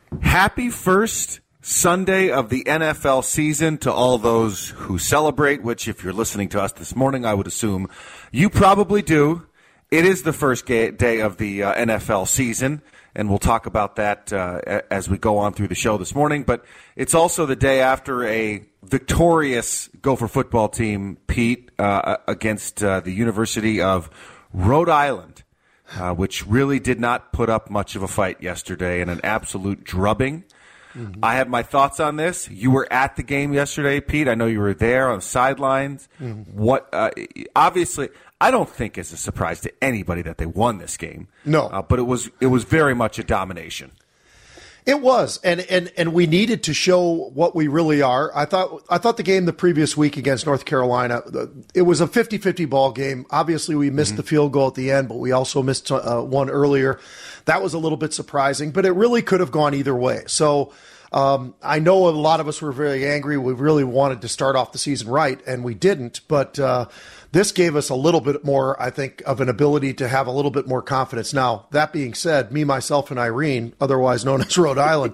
Happy first Sunday of the NFL season to all those who celebrate, which if you're listening to us this morning, I would assume you probably do. It is the first day of the NFL season, and we'll talk about that as we go on through the show this morning. But it's also the day after a victorious Gopher football team, Pete, against the University of Rhode Island. Which really did not put up much of a fight yesterday in an absolute drubbing. Mm-hmm. I have my thoughts on this. You were at the game yesterday, Pete. I know you were there on the sidelines. Mm-hmm. Obviously, I don't think it's a surprise to anybody that they won this game. No. But it was very much a domination. It was, and we needed to show what we really are. I thought the game the previous week against North Carolina, it was a 50-50 ball game. Obviously, we missed the field goal at the end, but we also missed one earlier. That was a little bit surprising, but it really could have gone either way. So I know a lot of us were very angry. We really wanted to start off the season right, and we didn't. But this gave us a little bit more, I think, of an ability to have a little bit more confidence. Now, that being said, me, myself, and Irene, otherwise known as Rhode Island,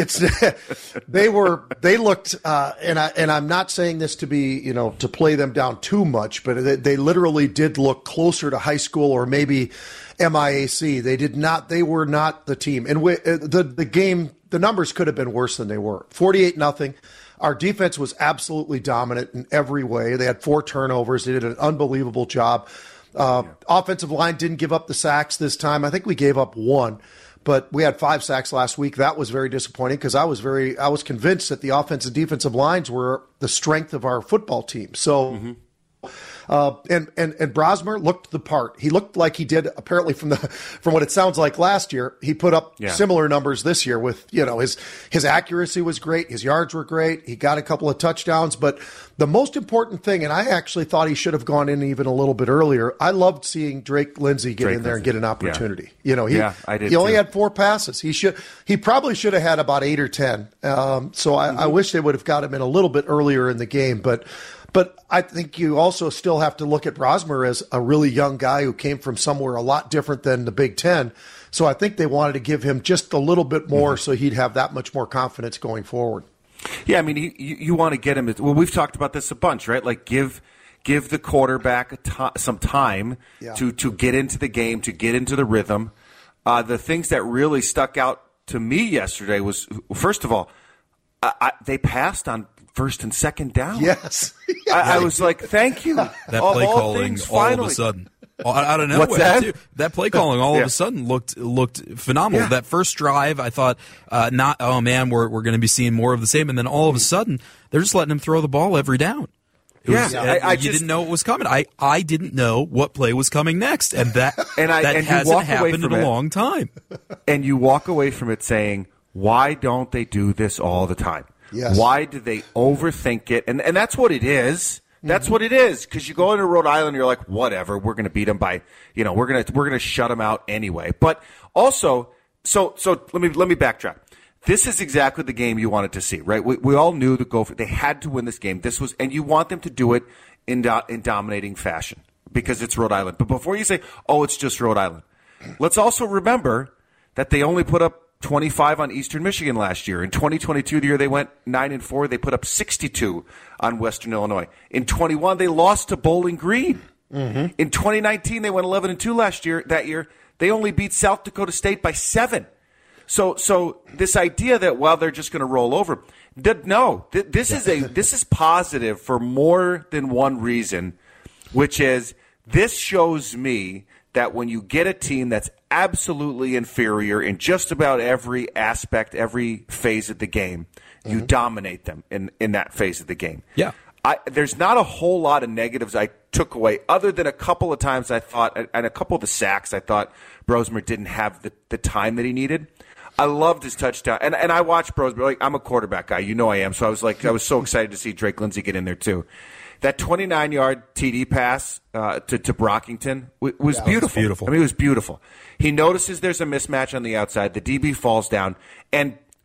they looked, and I'm not saying this to be, to play them down too much, but they literally did look closer to high school or maybe MIAC. They were not the team. And the game, the numbers could have been worse than they were. 48-0. Our defense was absolutely dominant in every way. They had 4 turnovers. They did an unbelievable job. Offensive line didn't give up the sacks this time. I think we gave up 1, but we had 5 sacks last week. That was very disappointing because I was convinced that the offensive and defensive lines were the strength of our football team. So. And Brosmer looked the part. He looked like he did apparently from what it sounds like last year. He put up similar numbers this year with, his accuracy was great. His yards were great. He got a couple of touchdowns, but the most important thing, and I actually thought he should have gone in even a little bit earlier. I loved seeing Drake Lindsey get in there and get an opportunity. Yeah. I did. He only had 4 passes. He probably should have had about 8 or 10. So I wish they would have got him in a little bit earlier in the game, But I think you also still have to look at Brosmer as a really young guy who came from somewhere a lot different than the Big Ten. So I think they wanted to give him just a little bit more so he'd have that much more confidence going forward. Yeah, I mean, you want to get him. Well, we've talked about this a bunch, right? Like give the quarterback some time to get into the game, to get into the rhythm. The things that really stuck out to me yesterday was, first of all, they passed on first and second down. Yes. I was like, thank you. That play calling all of a sudden. Out of nowhere. What's that? Too. That play calling all of a sudden looked phenomenal. Yeah. That first drive, I thought, we're going to be seeing more of the same. And then all of a sudden, they're just letting him throw the ball every down. You didn't know what was coming. I didn't know what play was coming next. And that hasn't happened in a long time. And you walk away from it saying, why don't they do this all the time? Yes. Why do they overthink it? And that's what it is. That's what it is. Because you go into Rhode Island, you're like, whatever, we're going to beat them by, we're going to shut them out anyway. But also, so let me backtrack. This is exactly the game you wanted to see, right? We all knew the Gopher, they had to win this game. And you want them to do it in dominating fashion because it's Rhode Island. But before you say, it's just Rhode Island, let's also remember that they only put up 25 on Eastern Michigan last year. In 2022, the year they went 9-4, they put up 62 on Western Illinois. In 21, they lost to Bowling Green. Mm-hmm. In 2019, they went 11-2 that year. They only beat South Dakota State by 7. So this idea that they're just going to roll over, this is positive for more than one reason, which is this shows me that when you get a team that's absolutely inferior in just about every aspect, every phase of the game, you dominate them in that phase of the game. Yeah. There's not a whole lot of negatives I took away, other than a couple of times I thought, and a couple of the sacks, I thought Brosmer didn't have the time that he needed. I loved his touchdown. And I watched Brosmer. Like, I'm a quarterback guy. You know I am. So I was so excited to see Drake Lindsey get in there too. That 29-yard TD pass to Brockington was beautiful. I mean, it was beautiful. He notices there's a mismatch on the outside. The DB falls down. And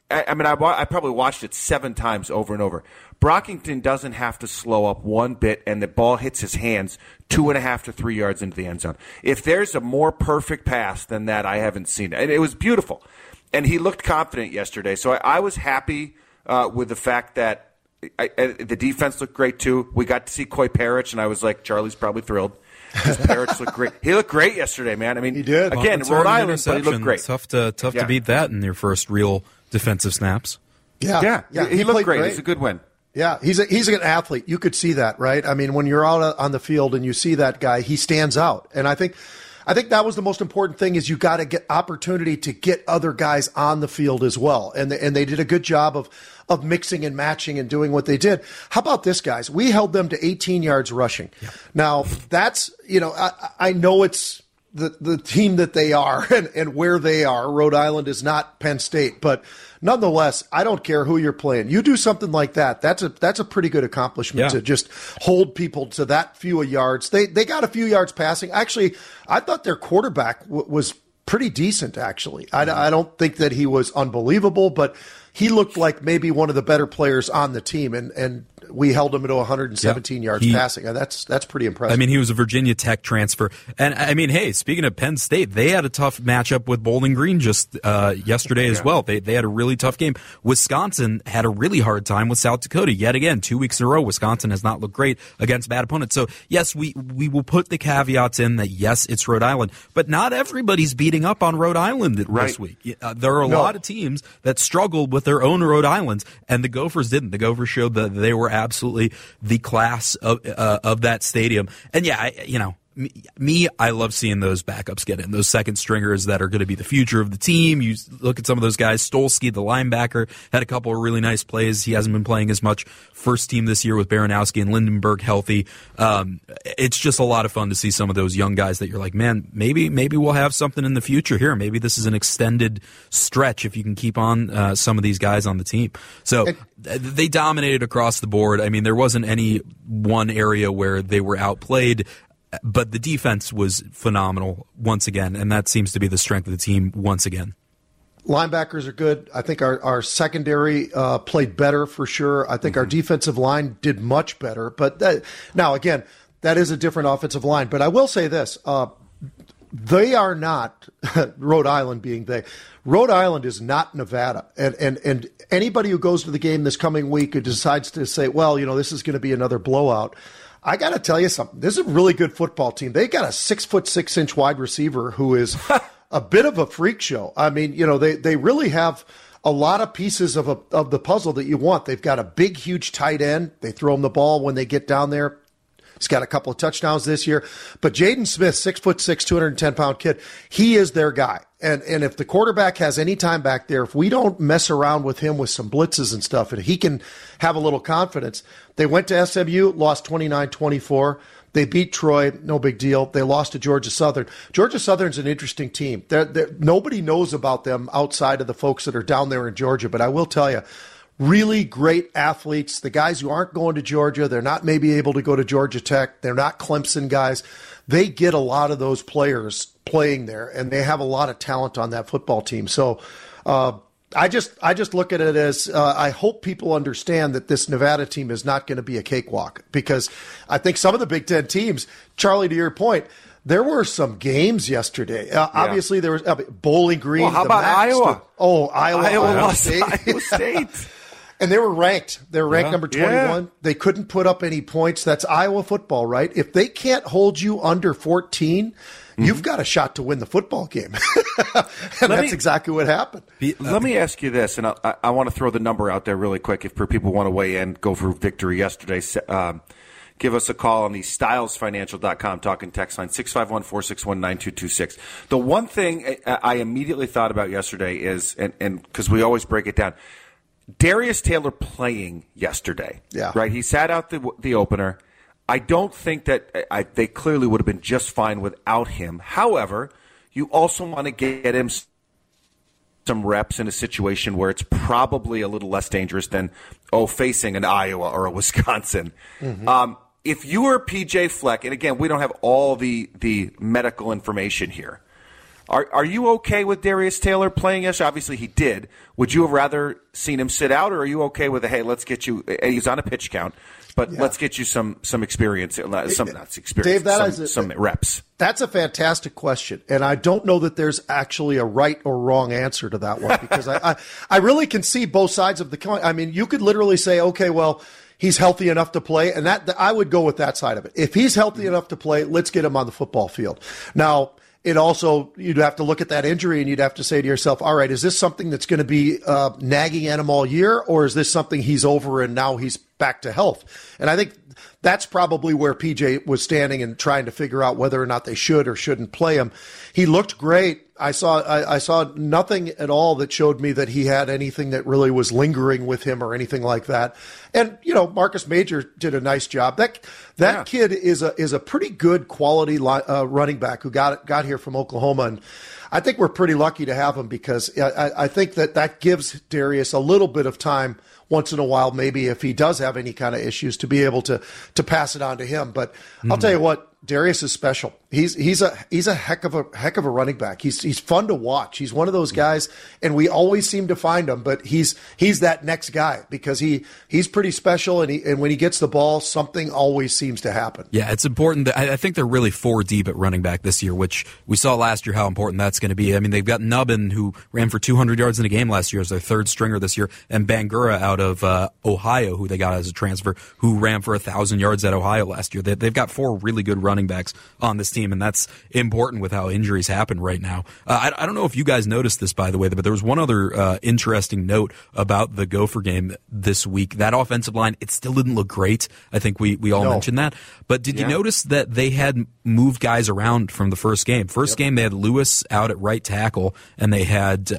I probably watched it 7 times over and over. Brockington doesn't have to slow up one bit, and the ball hits his hands 2.5 to 3 yards into the end zone. If there's a more perfect pass than that, I haven't seen it. And it was beautiful. And he looked confident yesterday. So I was happy with the fact that the defense looked great, too. We got to see Coy Parrish, and I was like, Charlie's probably thrilled. Because Parrish looked great. He looked great yesterday, man. I mean, he did. Again, Rhode Island, but he looked great. Tough to beat that in your first real defensive snaps. Yeah. He looked great. It's a good win. Yeah, he's an athlete. You could see that, right? I mean, when you're out on the field and you see that guy, he stands out. And I think that was the most important thing is you got to get opportunity to get other guys on the field as well. And they did a good job of mixing and matching and doing what they did. How about this, guys? We held them to 18 yards rushing. Yeah. Now, that's, I know it's the team that they are and where they are. Rhode Island is not Penn State, but nonetheless, I don't care who you're playing. You do something like that. That's a pretty good accomplishment to just hold people to that few yards. They got a few yards passing. Actually, I thought their quarterback was pretty decent, actually. I don't think that he was unbelievable, but he looked like maybe one of the better players on the team, and we held him to 117 yards passing. That's pretty impressive. I mean, he was a Virginia Tech transfer. And, I mean, hey, speaking of Penn State, they had a tough matchup with Bowling Green just yesterday as well. They had a really tough game. Wisconsin had a really hard time with South Dakota. Yet again, 2 weeks in a row, Wisconsin has not looked great against bad opponents. So, yes, we will put the caveats in that, yes, it's Rhode Island. But not everybody's beating up on Rhode Island this week. There are a lot of teams that struggled with their own Rhode Islands, and the Gophers didn't. The Gophers showed that they were absolutely the class of that stadium. And I love seeing those backups get in, those second stringers that are going to be the future of the team. You look at some of those guys. Stolsky, the linebacker, had a couple of really nice plays. He hasn't been playing as much first team this year with Baranowski and Lindenberg healthy. It's just a lot of fun to see some of those young guys that you're like, man, maybe we'll have something in the future here. Maybe this is an extended stretch if you can keep on some of these guys on the team. So they dominated across the board. I mean, there wasn't any one area where they were outplayed. But the defense was phenomenal once again, and that seems to be the strength of the team once again. Linebackers are good. I think our secondary played better for sure. I think our defensive line did much better. But now, again, that is a different offensive line. But I will say this. They are not, Rhode Island being they. Rhode Island is not Nevada. And anybody who goes to the game this coming week who decides to say, well, this is going to be another blowout, I got to tell you something. This is a really good football team. They got a 6'6" wide receiver who is a bit of a freak show. I mean, they really have a lot of pieces of the puzzle that you want. They've got a big, huge tight end. They throw him the ball when they get down there. He's got a couple of touchdowns this year. But Jaden Smith, 6'6", 210-pound kid, he is their guy. And if the quarterback has any time back there, if we don't mess around with him with some blitzes and stuff, and he can have a little confidence. They went to SMU, lost 29-24. They beat Troy, no big deal. They lost to Georgia Southern. Georgia Southern's an interesting team. Nobody knows about them outside of the folks that are down there in Georgia, but I will tell you, really great athletes. The guys who aren't going to Georgia, they're not maybe able to go to Georgia Tech. They're not Clemson guys. They get a lot of those players playing there, and they have a lot of talent on that football team. So I just look at it as I hope people understand that this Nevada team is not going to be a cakewalk, because I think some of the Big Ten teams, Charlie, to your point, there were some games yesterday. Obviously, there was Bowling Green. Well, how about Iowa? Iowa lost Iowa State. And they were ranked. They were ranked number 21. Yeah. They couldn't put up any points. That's Iowa football, right? If they can't hold you under 14, you've got a shot to win the football game. And that's exactly what happened. Let me ask you this, and I want to throw the number out there really quick. If people want to weigh in, go for victory yesterday, give us a call on the stylesfinancial.com talking text line 651-461-9226. The one thing I immediately thought about yesterday is, and because we always break it down, Darius Taylor playing yesterday, right? He sat out the opener. I don't think that they clearly would have been just fine without him. However, you also want to get him some reps in a situation where it's probably a little less dangerous than facing an Iowa or a Wisconsin. Mm-hmm. If you were PJ Fleck, and again, we don't have all the medical information here, Are you okay with Darius Taylor playing yesterday? Obviously, he did. Would you have rather seen him sit out, or are you okay with hey, let's get you? He's on a pitch count, but let's get you some experience, Dave, some reps. That's a fantastic question, and I don't know that there's actually a right or wrong answer to that one because I really can see both sides of the coin. I mean, you could literally say, okay, well, he's healthy enough to play, and that I would go with that side of it. If he's healthy enough to play, let's get him on the football field. Now, it also, you'd have to look at that injury and you'd have to say to yourself, all right, is this something that's going to be nagging at him all year, or is this something he's over and now he's back to health? And I think that's probably where PJ was standing and trying to figure out whether or not they should or shouldn't play him. He looked great. I saw nothing at all that showed me that he had anything that really was lingering with him or anything like that. And, Marcus Major did a nice job. That kid is a pretty good quality running back who got here from Oklahoma. And I think we're pretty lucky to have him because I think that gives Darius a little bit of time once in a while, maybe if he does have any kind of issues, to be able to pass it on to him. But I'll tell you what, Darius is special. He's a heck of a running back. He's fun to watch. He's one of those guys, and we always seem to find him. But he's that next guy because he's pretty special, and when he gets the ball, something always seems to happen. Yeah, it's important. That I think they're really 4 deep at running back this year, which we saw last year how important that's going to be. I mean, they've got Nubbin, who ran for 200 yards in a game last year as their third stringer this year, and Bangura out of Ohio, who they got as a transfer, who ran for 1,000 yards at Ohio last year. They've got 4 really good running backs on this team, and that's important with how injuries happen right now. I don't know if you guys noticed this, by the way, but there was one other interesting note about the Gopher game this week. That offensive line, it still didn't look great. I think we all mentioned that. But did you notice that they had moved guys around from the first game? First game, they had Lewis out at right tackle, and they had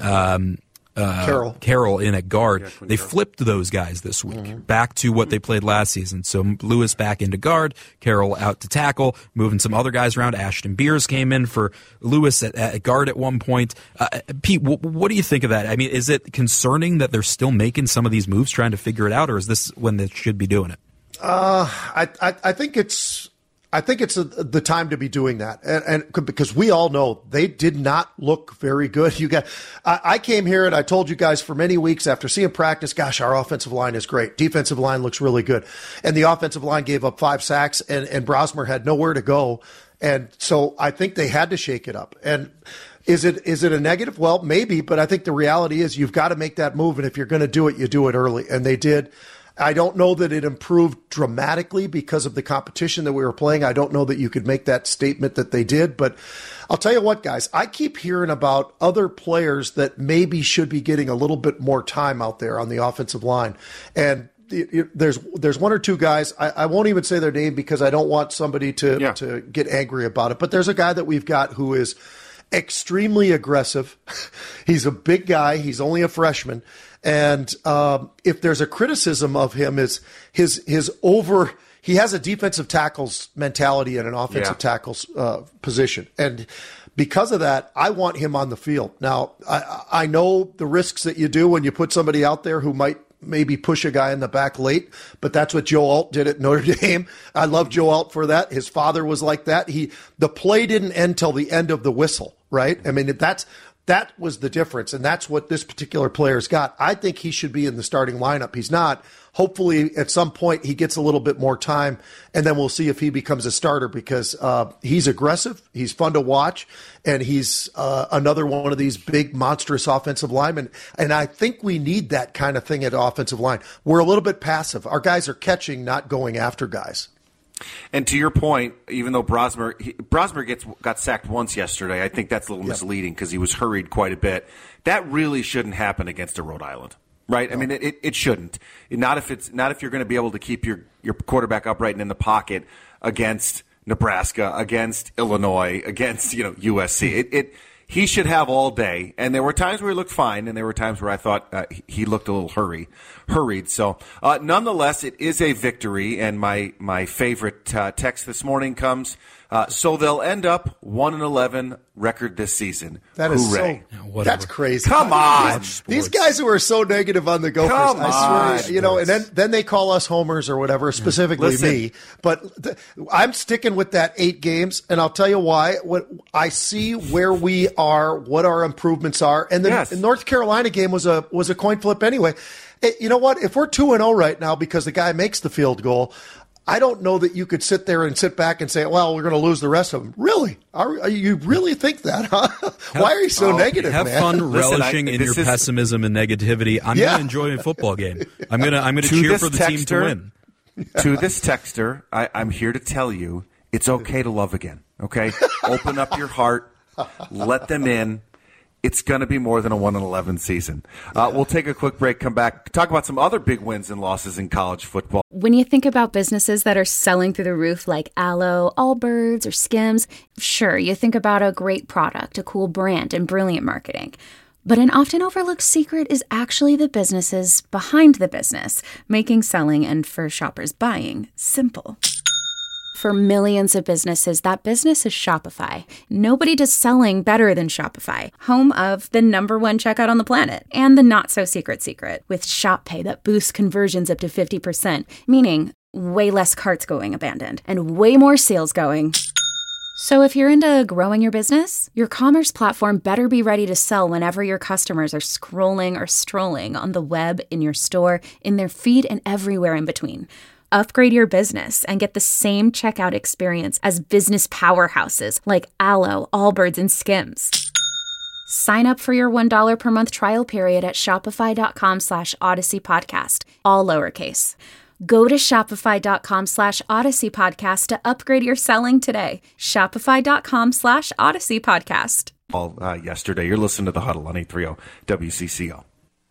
Carroll in at guard. They flipped those guys this week back to what they played last season. So Lewis back into guard, Carroll out to tackle, moving some other guys around. Ashton Beers came in for Lewis at guard at one point. Pete, what do you think of that? I mean, is it concerning that they're still making some of these moves, trying to figure it out, or is this when they should be doing it? I think it's the time to be doing that, and because we all know they did not look very good. I came here and I told you guys for many weeks after seeing practice, gosh, our offensive line is great. Defensive line looks really good, and the offensive line gave up 5 sacks, and Brosmer had nowhere to go, and so I think they had to shake it up. And is it a negative? Well, maybe, but I think the reality is you've got to make that move, and if you're going to do it, you do it early, and they did. I don't know that it improved dramatically because of the competition that we were playing. I don't know that you could make that statement that they did. But I'll tell you what, guys, I keep hearing about other players that maybe should be getting a little bit more time out there on the offensive line. And there's 1 or 2 guys. I won't even say their name because I don't want somebody to get angry about it. But there's a guy that we've got who is extremely aggressive. He's a big guy. He's only a freshman. And if there's a criticism of him, is his he has a defensive tackles mentality and an offensive tackles position. And because of that, I want him on the field. Now, I know the risks that you do when you put somebody out there who might maybe push a guy in the back late, but that's what Joe Alt did at Notre Dame. I love Joe Alt for that. His father was like that. The play didn't end till the end of the whistle, right? I mean, that was the difference, and that's what this particular player's got. I think he should be in the starting lineup. He's not. Hopefully, at some point, he gets a little bit more time, and then we'll see if he becomes a starter because he's aggressive, he's fun to watch, and he's another one of these big, monstrous offensive linemen. And I think we need that kind of thing at offensive line. We're a little bit passive. Our guys are catching, not going after guys. And to your point, even though Brosmer got sacked once yesterday, I think that's a little misleading because he was hurried quite a bit. That really shouldn't happen against a Rhode Island, right? No. I mean, it shouldn't. Not if you're going to be able to keep your quarterback upright and in the pocket against Nebraska, against Illinois, against USC. He should have all day. And there were times where he looked fine, and there were times where I thought he looked a little hurried. So nonetheless, it is a victory. And my favorite text this morning comes So they'll end up 1-11 record this season. That is Hooray. that's crazy. Come on. These guys who are so negative on the Gophers, Come I swear, on. and then they call us homers or whatever, specifically me. But I'm sticking with that 8 games, and I'll tell you why. What I see where we are, what our improvements are, and the North Carolina game was a coin flip anyway. You know what? If we're 2-0 right now because the guy makes the field goal, I don't know that you could sit there and sit back and say, well, we're going to lose the rest of them. Really? You really think that, huh? Why are you so negative, have man? fun relishing in your pessimism and negativity. I'm going to enjoy a football game. I'm going to cheer for the team to win. To this texter, I'm here to tell you it's okay to love again, okay? Open up your heart. Let them in. It's going to be more than a 1-11 season. We'll take a quick break, come back, talk about some other big wins and losses in college football. When you think about businesses that are selling through the roof like Aloe, Allbirds, or Skims, sure, you think about a great product, a cool brand, and brilliant marketing. But an often overlooked secret is actually the businesses behind the business, making selling and, for shoppers, buying simple. For millions of businesses, that business is Shopify. Nobody does selling better than Shopify, home of the #1 checkout on the planet and the not-so-secret secret with Shop Pay that boosts conversions up to 50%, meaning way less carts going abandoned and way more sales going. So if you're into growing your business, your commerce platform better be ready to sell whenever your customers are scrolling or strolling on the web, in your store, in their feed, and everywhere in between. Upgrade your business and get the same checkout experience as business powerhouses like Aloe, Allbirds, and Skims. Sign up for your $1 per month trial period at shopify.com/Odyssey Podcast, all lowercase. Go to shopify.com/Odyssey Podcast to upgrade your selling today. Shopify.com/Odyssey Podcast. Yesterday, you're listening to The Huddle on 830 WCCO.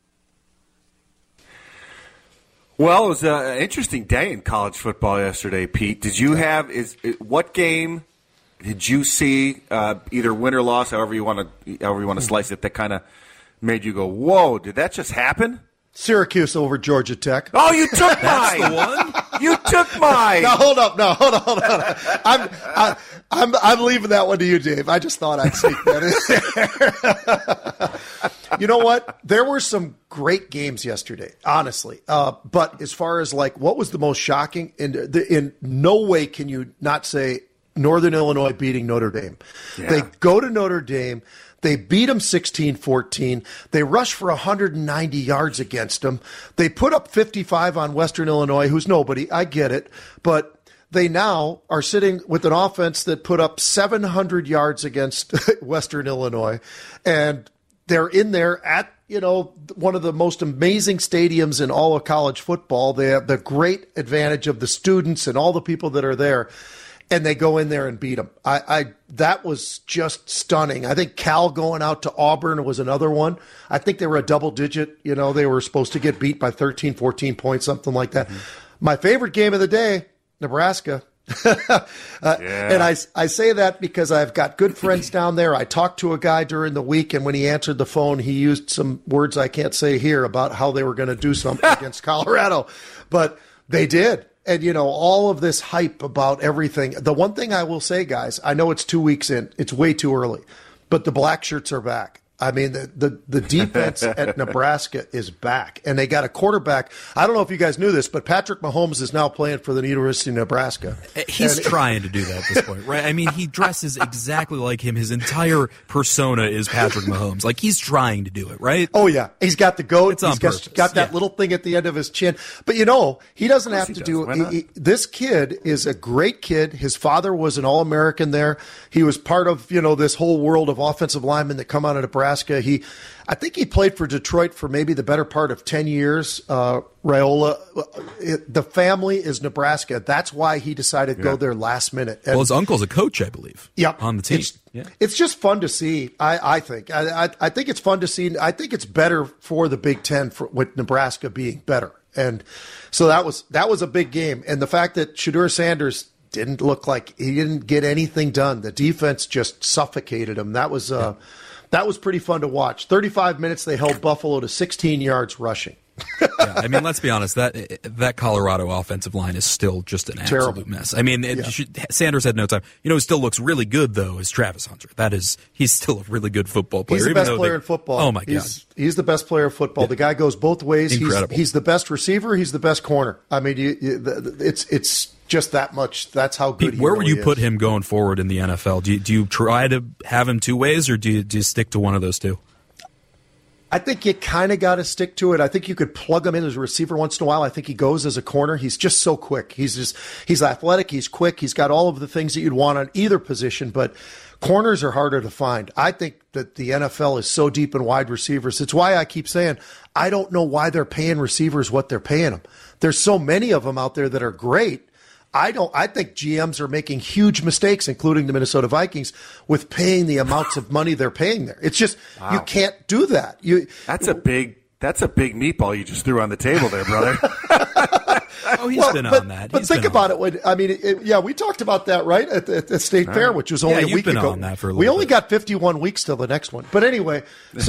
Well, it was an interesting day in college football yesterday, Pete. Did you have what game did you see, either win or loss, however you want to slice it, that kind of made you go, "Whoa, did that just happen?" Syracuse over Georgia Tech. Oh, you took mine. That's the one. You took mine. No, hold up. I'm leaving that one to you, Dave. I just thought I'd sneak that in there. You know what? There were some great games yesterday, honestly. But as far as like what was the most shocking, in no way can you not say Northern Illinois beating Notre Dame. Yeah. They go to Notre Dame. They beat them 16-14. They rush for 190 yards against them. They put up 55 on Western Illinois, who's nobody. I get it. But they now are sitting with an offense that put up 700 yards against Western Illinois. And they're in there at, one of the most amazing stadiums in all of college football. They have the great advantage of the students and all the people that are there. And they go in there and beat them. That was just stunning. I think Cal going out to Auburn was another one. I think they were a double digit. They were supposed to get beat by 13, 14 points, something like that. Mm-hmm. My favorite game of the day, Nebraska. And I say that because I've got good friends down there. I talked to a guy during the week, and when he answered the phone, he used some words I can't say here about how they were going to do something against Colorado. But they did. And, all of this hype about everything. The one thing I will say, guys, I know it's 2 weeks in. It's way too early. But the black shirts are back. I mean, the defense at Nebraska is back. And they got a quarterback. I don't know if you guys knew this, but Patrick Mahomes is now playing for the University of Nebraska. He's trying to do that at this point, right? I mean, he dresses exactly like him. His entire persona is Patrick Mahomes. Like, he's trying to do it, right? Oh, yeah. He's got the goat. It's on purpose. Got that little thing at the end of his chin. But, he doesn't have to do – this kid is a great kid. His father was an All-American there. He was part of, this whole world of offensive linemen that come out of Nebraska. I think he played for Detroit for maybe the better part of 10 years. Raiola, the family is Nebraska. That's why he decided to go there last minute. And, well, his uncle's a coach, I believe. Yep, on the team. It's just fun to see. I think. I think it's fun to see. I think it's better for the Big Ten with Nebraska being better. And so that was a big game. And the fact that Shedeur Sanders didn't look like he didn't get anything done. The defense just suffocated him. That was pretty fun to watch. 35 minutes, they held Buffalo to 16 yards rushing. Yeah, I mean, let's be honest. That Colorado offensive line is still just an absolute mess. I mean, Sanders had no time. You know, who still looks really good though is Travis Hunter. He's still a really good football player. He's the best player in football. Oh my God, he's the best player in football. The guy goes both ways. Incredible. He's the best receiver. He's the best corner. I mean, it's just that much. That's how good. Pete, where would you put him going forward in the NFL? Do you try to have him two ways, or do you stick to one of those two? I think you kind of got to stick to it. I think you could plug him in as a receiver once in a while. I think he goes as a corner. He's just so quick. He's athletic. He's quick. He's got all of the things that you'd want on either position, but corners are harder to find. I think that the NFL is so deep in wide receivers. It's why I keep saying I don't know why they're paying receivers what they're paying them. There's so many of them out there that are great. I think GMs are making huge mistakes, including the Minnesota Vikings, with paying the amounts of money they're paying there. It's just You can't do that. That's a big meatball you just threw on the table there, brother. He's been on that. But think about it. We talked about that, right, at the State Fair, which was only a week ago. On that for a we only got 51 weeks till the next one. But anyway,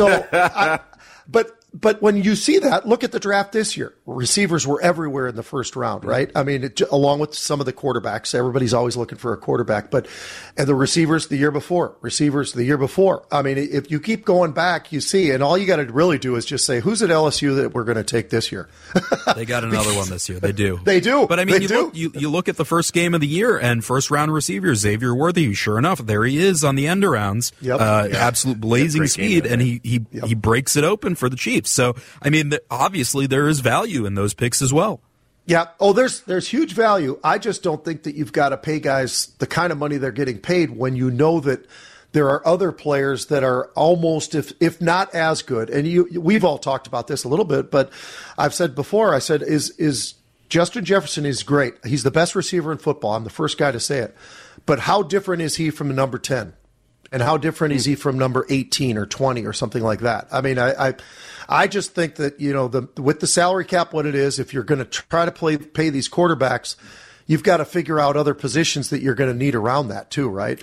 But when you see that, look at the draft this year. Receivers were everywhere in the first round, right? I mean, along with some of the quarterbacks. Everybody's always looking for a quarterback. And the receivers the year before. I mean, if you keep going back, you see, and all you got to really do is just say, who's at LSU that we're going to take this year? They got another one this year. They do. They do. But I mean, you look at the first game of the year and first round receiver, Xavier Worthy. Sure enough, there he is on the end arounds. Yep. Absolute blazing speed, and he breaks it open for the Chiefs. So, I mean, obviously there is value in those picks as well. Yeah. Oh, there's huge value. I just don't think that you've got to pay guys the kind of money they're getting paid when you know that there are other players that are almost, if not as good. And we've all talked about this a little bit, but I've said before, is Justin Jefferson is great. He's the best receiver in football. I'm the first guy to say it. But how different is he from number 10? And how different is he from number 18 or 20 or something like that? I mean, I just think that, with the salary cap, what it is, if you're going to try to pay these quarterbacks, you've got to figure out other positions that you're going to need around that too, right?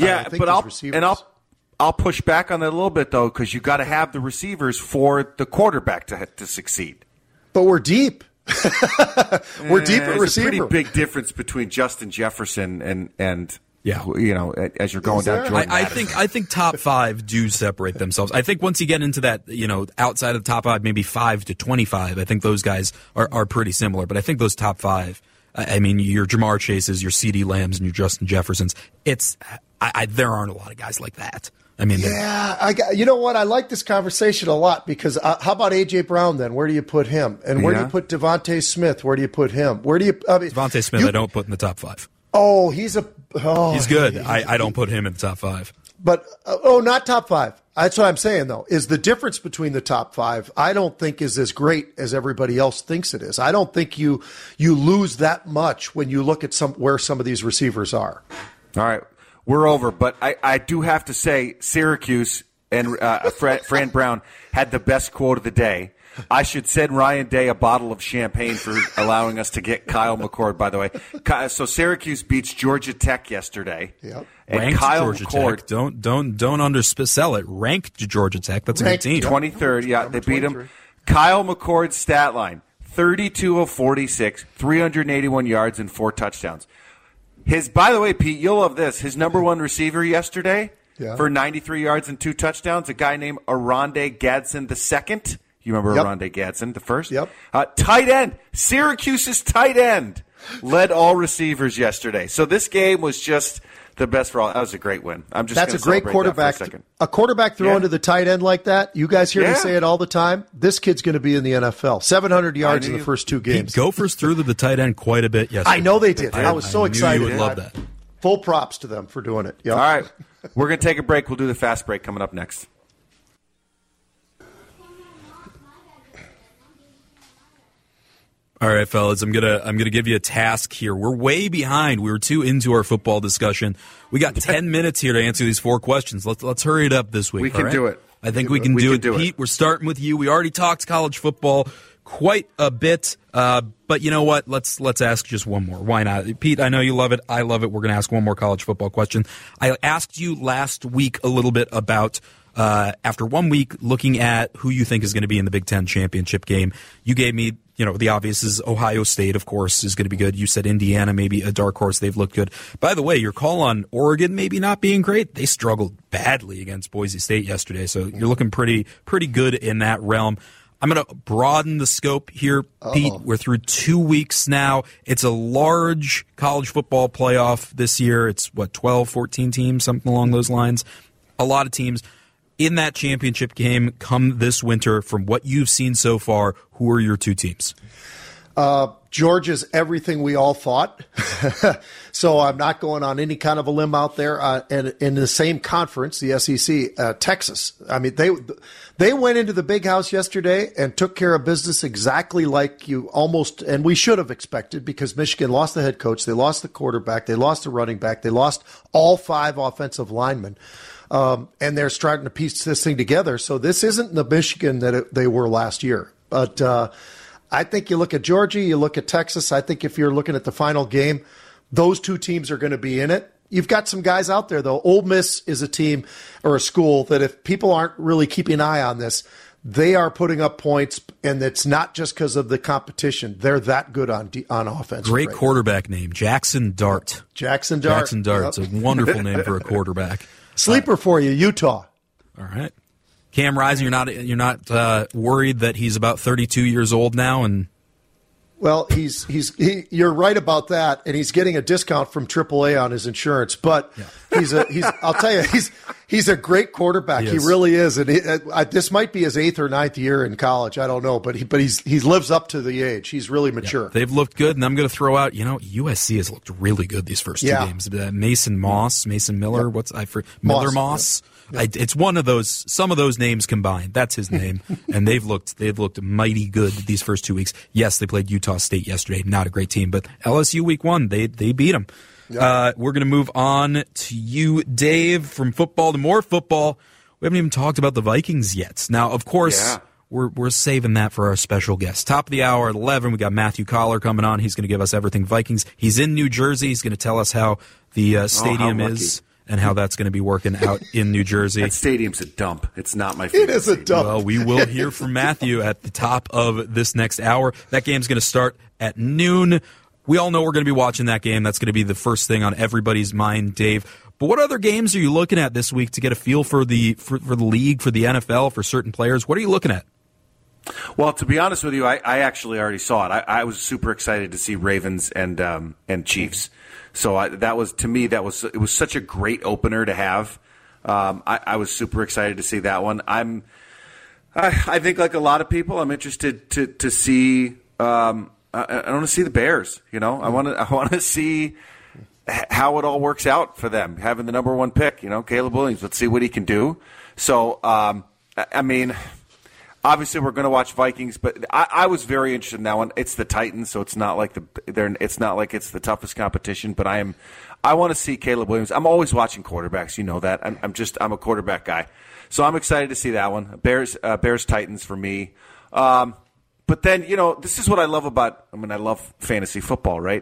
I'll push back on that a little bit though, because you got to have the receivers for the quarterback to succeed. But we're deep. We're deep at receiver. There's a pretty big difference between Justin Jefferson and. Yeah, as you're going down Jordan Madison. I think top five do separate themselves. I think once you get into that, outside of the top five, maybe 5 to 25, I think those guys are pretty similar. But I think those top five, I mean, your Jamar Chases, your CeeDee Lambs, and your Justin Jeffersons, there aren't a lot of guys like that. I mean, you know what? I like this conversation a lot because how about A.J. Brown then? Where do you put him? And where do you put Devontae Smith? Where do you put him? Devontae Smith, I don't put in the top five. Oh, he's good. I don't put him in the top five. But, not top five. That's what I'm saying, though, is the difference between the top five, I don't think is as great as everybody else thinks it is. I don't think you lose that much when you look at where some of these receivers are. All right. We're over. But I do have to say Syracuse and Fran Brown had the best quote of the day. I should send Ryan Day a bottle of champagne for allowing us to get Kyle McCord, by the way. So Syracuse beats Georgia Tech yesterday. Yep. And ranked Kyle Georgia McCord, Tech. Don't undersell it. Ranked Georgia Tech. That's a good team. 23rd. Yeah, they beat him. Kyle McCord's stat line, 32 of 46, 381 yards and 4 touchdowns. By the way, Pete, you'll love this. His number one receiver yesterday for 93 yards and 2 touchdowns, a guy named Oronde Gadsden II. You remember Oronde Gadsden, the first? Yep. Tight end. Syracuse's tight end led all receivers yesterday. So this game was just the best for all. That was a great win. That's a great quarterback. A quarterback throwing to the tight end like that, you guys hear me say it all the time, this kid's going to be in the NFL. 700 yards in the first 2 games. Gophers threw to the tight end quite a bit yesterday. I know they did. I was so excited. You would love that. Full props to them for doing it. Yep. All right. We're going to take a break. We'll do the fast break coming up next. All right, fellas, I'm gonna give you a task here. We're way behind. We were too into our football discussion. We got 10 minutes here to answer these 4 questions. Let's hurry it up this week. We can do it. I think we can do it. Pete, we're starting with you. We already talked college football quite a bit, but you know what? Let's ask just one more. Why not? Pete, I know you love it. I love it. We're gonna ask one more college football question. I asked you last week a little bit about After 1 week, looking at who you think is going to be in the Big Ten championship game, you gave me, the obvious is Ohio State, of course, is going to be good. You said Indiana, maybe a dark horse. They've looked good. By the way, your call on Oregon maybe not being great. They struggled badly against Boise State yesterday, so you're looking pretty good in that realm. I'm going to broaden the scope here, Pete. We're through 2 weeks now. It's a large college football playoff this year. It's, 12, 14 teams, something along those lines. A lot of teams. In that championship game come this winter, from what you've seen so far, who are your two teams? Georgia's everything we all thought. So I'm not going on any kind of a limb out there. And in the same conference, the SEC, Texas. I mean, they went into the big house yesterday and took care of business exactly like you almost, and we should have expected, because Michigan lost the head coach, they lost the quarterback, they lost the running back, they lost all 5 offensive linemen. And they're starting to piece this thing together. So this isn't the Michigan that they were last year. But I think you look at Georgia, you look at Texas. I think if you're looking at the final game, those two teams are going to be in it. You've got some guys out there, though. Ole Miss is a team or a school that if people aren't really keeping an eye on this, they are putting up points, and it's not just because of the competition. They're that good on offense. Great quarterback name, Jackson Dart. Jackson Dart. Jackson Dart's a wonderful name for a quarterback. Sleeper for you, Utah. All right. Cam Rising, you're not worried that he's about 32 years old now, and well, you're right about that, and he's getting a discount from AAA on his insurance. But I'll tell you, he's a great quarterback. He really is, and this might be his 8th or 9th year in college. I don't know, but he lives up to the age. He's really mature. Yeah, they've looked good, and I'm going to throw out. USC has looked really good these first 2 games. Mason Miller, Miller Moss. Yep. It's one of those. Some of those names combined. That's his name, and they've looked mighty good these first 2 weeks. Yes, they played Utah State yesterday. Not a great team, but LSU week 1, they beat them. Yep. We're going to move on to you, Dave, from football to more football. We haven't even talked about the Vikings yet. Now, of course, we're saving that for our special guest. Top of the hour at 11, we got Matthew Collar coming on. He's going to give us everything Vikings. He's in New Jersey. He's going to tell us how the stadium is and how that's going to be working out in New Jersey. That stadium's a dump. It's not my favorite. It is a dump. Well, we will hear from Matthew at the top of this next hour. That game's going to start at noon. We all know we're going to be watching that game. That's going to be the first thing on everybody's mind, Dave. But what other games are you looking at this week to get a feel for the league, for the NFL, for certain players? What are you looking at? Well, to be honest with you, I actually already saw it. I was super excited to see Ravens and Chiefs. So it was such a great opener to have. I was super excited to see that one. I think like a lot of people, I'm interested to see. I want to see the Bears. I want to see how it all works out for them having the number 1 pick. Caleb Williams. Let's see what he can do. So I mean. Obviously, we're going to watch Vikings, but I was very interested in that one. It's the Titans, so it's not like it's the toughest competition. But I want to see Caleb Williams. I'm always watching quarterbacks. You know that. I'm a quarterback guy, so I'm excited to see that one. Bears Titans for me. But then this is what I love about. I love fantasy football, right?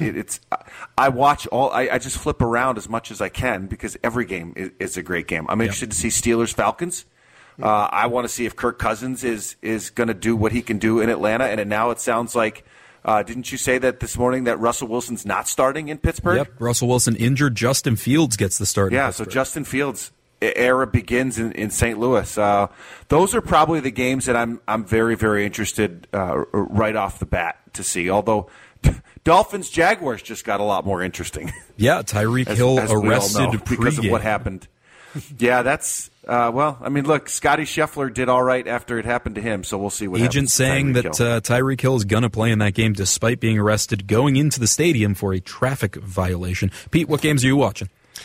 I watch all. I just flip around as much as I can because every game is a great game. I'm interested to see Steelers Falcons. I want to see if Kirk Cousins is going to do what he can do in Atlanta. And now it sounds like, didn't you say that this morning that Russell Wilson's not starting in Pittsburgh? Yep, Russell Wilson injured. Justin Fields gets the start. Yeah, so Justin Fields' era begins in St. Louis. Those are probably the games that I'm very, very interested right off the bat to see. Although Dolphins Jaguars just got a lot more interesting. Yeah, Tyreek Hill arrested because of what happened. Yeah, that's look, Scotty Scheffler did all right after it happened to him, so we'll see what happens. Agent saying that Tyreek Hill is going to play in that game despite being arrested going into the stadium for a traffic violation. Pete, what games are you watching?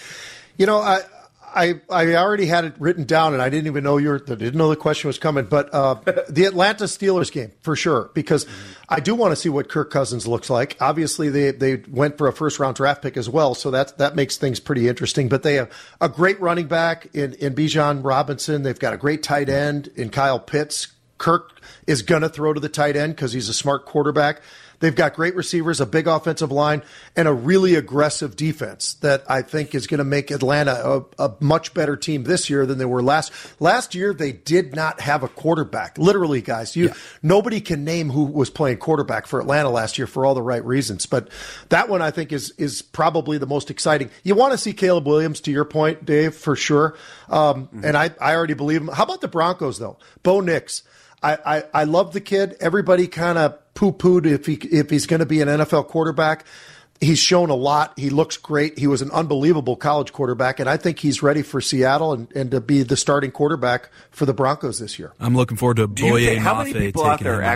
I already had it written down, and I didn't even know didn't know the question was coming. But the Atlanta Steelers game for sure, because I do want to see what Kirk Cousins looks like. Obviously, they went for a first-round draft pick as well, so that makes things pretty interesting. But they have a great running back in Bijan Robinson. They've got a great tight end in Kyle Pitts. Kirk is going to throw to the tight end because he's a smart quarterback. They've got great receivers, a big offensive line, and a really aggressive defense that I think is going to make Atlanta a much better team this year than they were last. Last year, they did not have a quarterback. Literally, guys, nobody can name who was playing quarterback for Atlanta last year for all the right reasons. But that one, I think, is probably the most exciting. You want to see Caleb Williams, to your point, Dave, for sure. And I already believe him. How about the Broncos, though? Bo Nix. I love the kid. Everybody kind of poo-pooed if he's going to be an NFL quarterback. He's shown a lot. He looks great. He was an unbelievable college quarterback, and I think he's ready for Seattle and to be the starting quarterback for the Broncos this year. I'm looking forward to Boye Mafe. How many people out there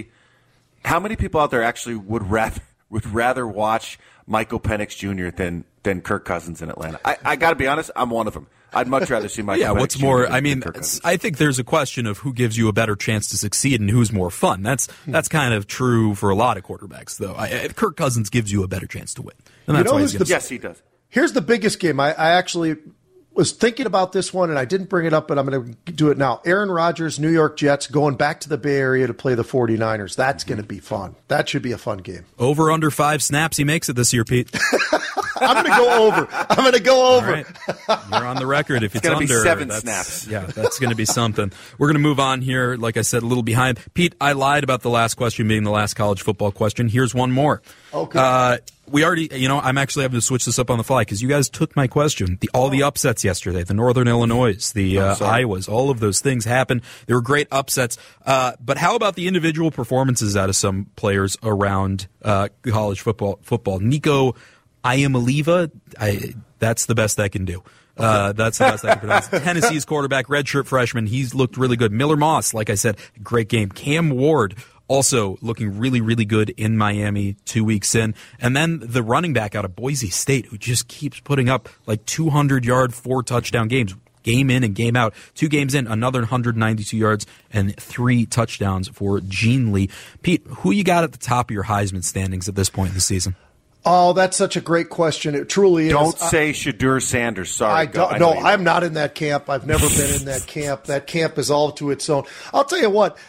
actually would rather watch Michael Penix Jr. than Kirk Cousins in Atlanta? I got to be honest, I'm one of them. I'd much rather see Michael Penix what's Jr. more, than I mean, Kirk Cousins. I think there's a question of who gives you a better chance to succeed and who's more fun. That's kind of true for a lot of quarterbacks, though. Kirk Cousins gives you a better chance to win. And that's why yes, he does. Here's the biggest game. I actually was thinking about this one, and I didn't bring it up, but I'm going to do it now. Aaron Rodgers, New York Jets, going back to the Bay Area to play the 49ers. That's going to be fun. That should be a fun game. Over under 5 snaps, he makes it this year, Pete. I'm going to go over. I'm going to go over. Right. You're on the record. If it's gonna under, be 7 snaps. Yeah, that's going to be something. We're going to move on here. Like I said, a little behind. Pete, I lied about the last question being the last college football question. Here's one more. Okay. We already, I'm actually having to switch this up on the fly because you guys took my question. All the upsets yesterday, the Northern Illinois, the Iowas, all of those things happened. They were great upsets. But how about the individual performances out of some players around college football? Nico Iamaleava, that's the best I can do. That's the best I can pronounce. Tennessee's quarterback, redshirt freshman, he's looked really good. Miller Moss, like I said, great game. Cam Ward, also looking really, really good in Miami 2 weeks in. And then the running back out of Boise State, who just keeps putting up like 200-yard, 4-touchdown games. Game in and game out. 2 games in, another 192 yards and 3 touchdowns for Gene Lee. Pete, who you got at the top of your Heisman standings at this point in the season? Oh, that's such a great question. It truly is. Don't say Shadur Sanders. Sorry. I'm not in that camp. I've never been in that camp. That camp is all to its own. I'll tell you what,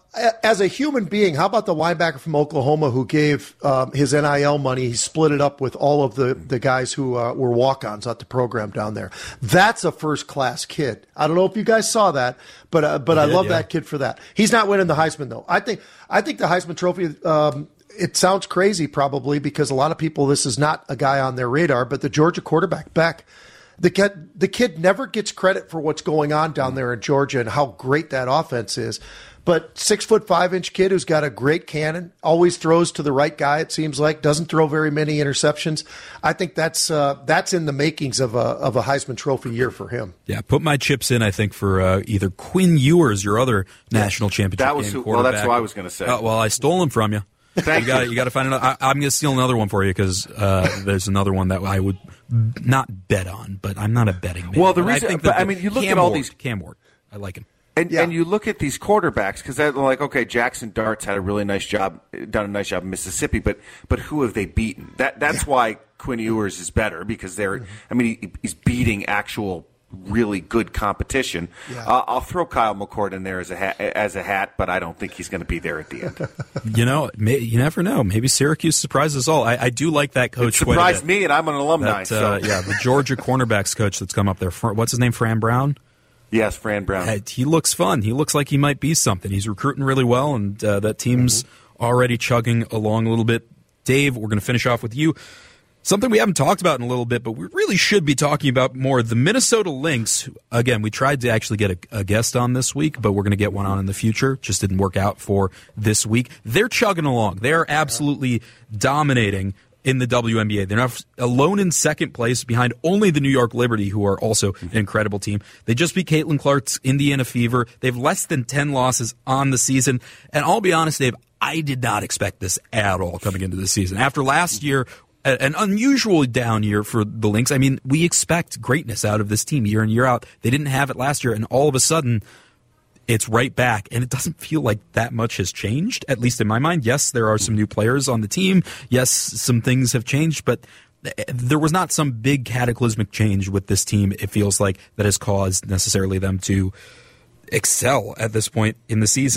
as a human being, how about the linebacker from Oklahoma who gave his NIL money? He split it up with all of the guys who were walk-ons at the program down there. That's a first-class kid. I don't know if you guys saw that, but I love that kid for that. He's not winning the Heisman, though. I think the Heisman Trophy, it sounds crazy probably because a lot of people, this is not a guy on their radar, but the Georgia quarterback, Beck, the kid never gets credit for what's going on down there in Georgia and how great that offense is. But 6'5" kid who's got a great cannon, always throws to the right guy, it seems like, doesn't throw very many interceptions. I think that's in the makings of a Heisman Trophy year for him. Yeah, put my chips in, I think, for either Quinn Ewers, your other national championship game quarterback. Well, that's what I was going to say. Well, I stole him from you. You got to find another. I'm going to steal another one for you because there's another one that I would not bet on, but I'm not a betting man. Well, the reason, you look at all these Cam Ward, I like him, and you look at these quarterbacks because they're like, okay, Jackson Dart's had a really nice job, done a nice job in Mississippi, but who have they beaten? That's why Quinn Ewers is better because he's beating actual really good competition. Yeah. I'll throw Kyle McCord in there as a hat, but I don't think he's going to be there at the end. You never know. Maybe Syracuse surprises us all. I do like that coach. It surprised me, and I'm an alumni. The Georgia cornerbacks coach that's come up there. What's his name? Fran Brown? Yes, Fran Brown. He looks fun. He looks like he might be something. He's recruiting really well, and that team's already chugging along a little bit. Dave, we're going to finish off with you. Something we haven't talked about in a little bit, but we really should be talking about more. The Minnesota Lynx, again, we tried to actually get a guest on this week, but we're going to get one on in the future. Just didn't work out for this week. They're chugging along. They are absolutely dominating in the WNBA. They're not alone in second place behind only the New York Liberty, who are also an incredible team. They just beat Caitlin Clark's Indiana Fever. They have less than 10 losses on the season. And I'll be honest, Dave, I did not expect this at all coming into the season. After last year, an unusually down year for the Lynx. I mean, we expect greatness out of this team year in, year out. They didn't have it last year, and all of a sudden, it's right back. And it doesn't feel like that much has changed, at least in my mind. Yes, there are some new players on the team. Yes, some things have changed, but there was not some big cataclysmic change with this team, it feels like, that has caused necessarily them to excel at this point in the season.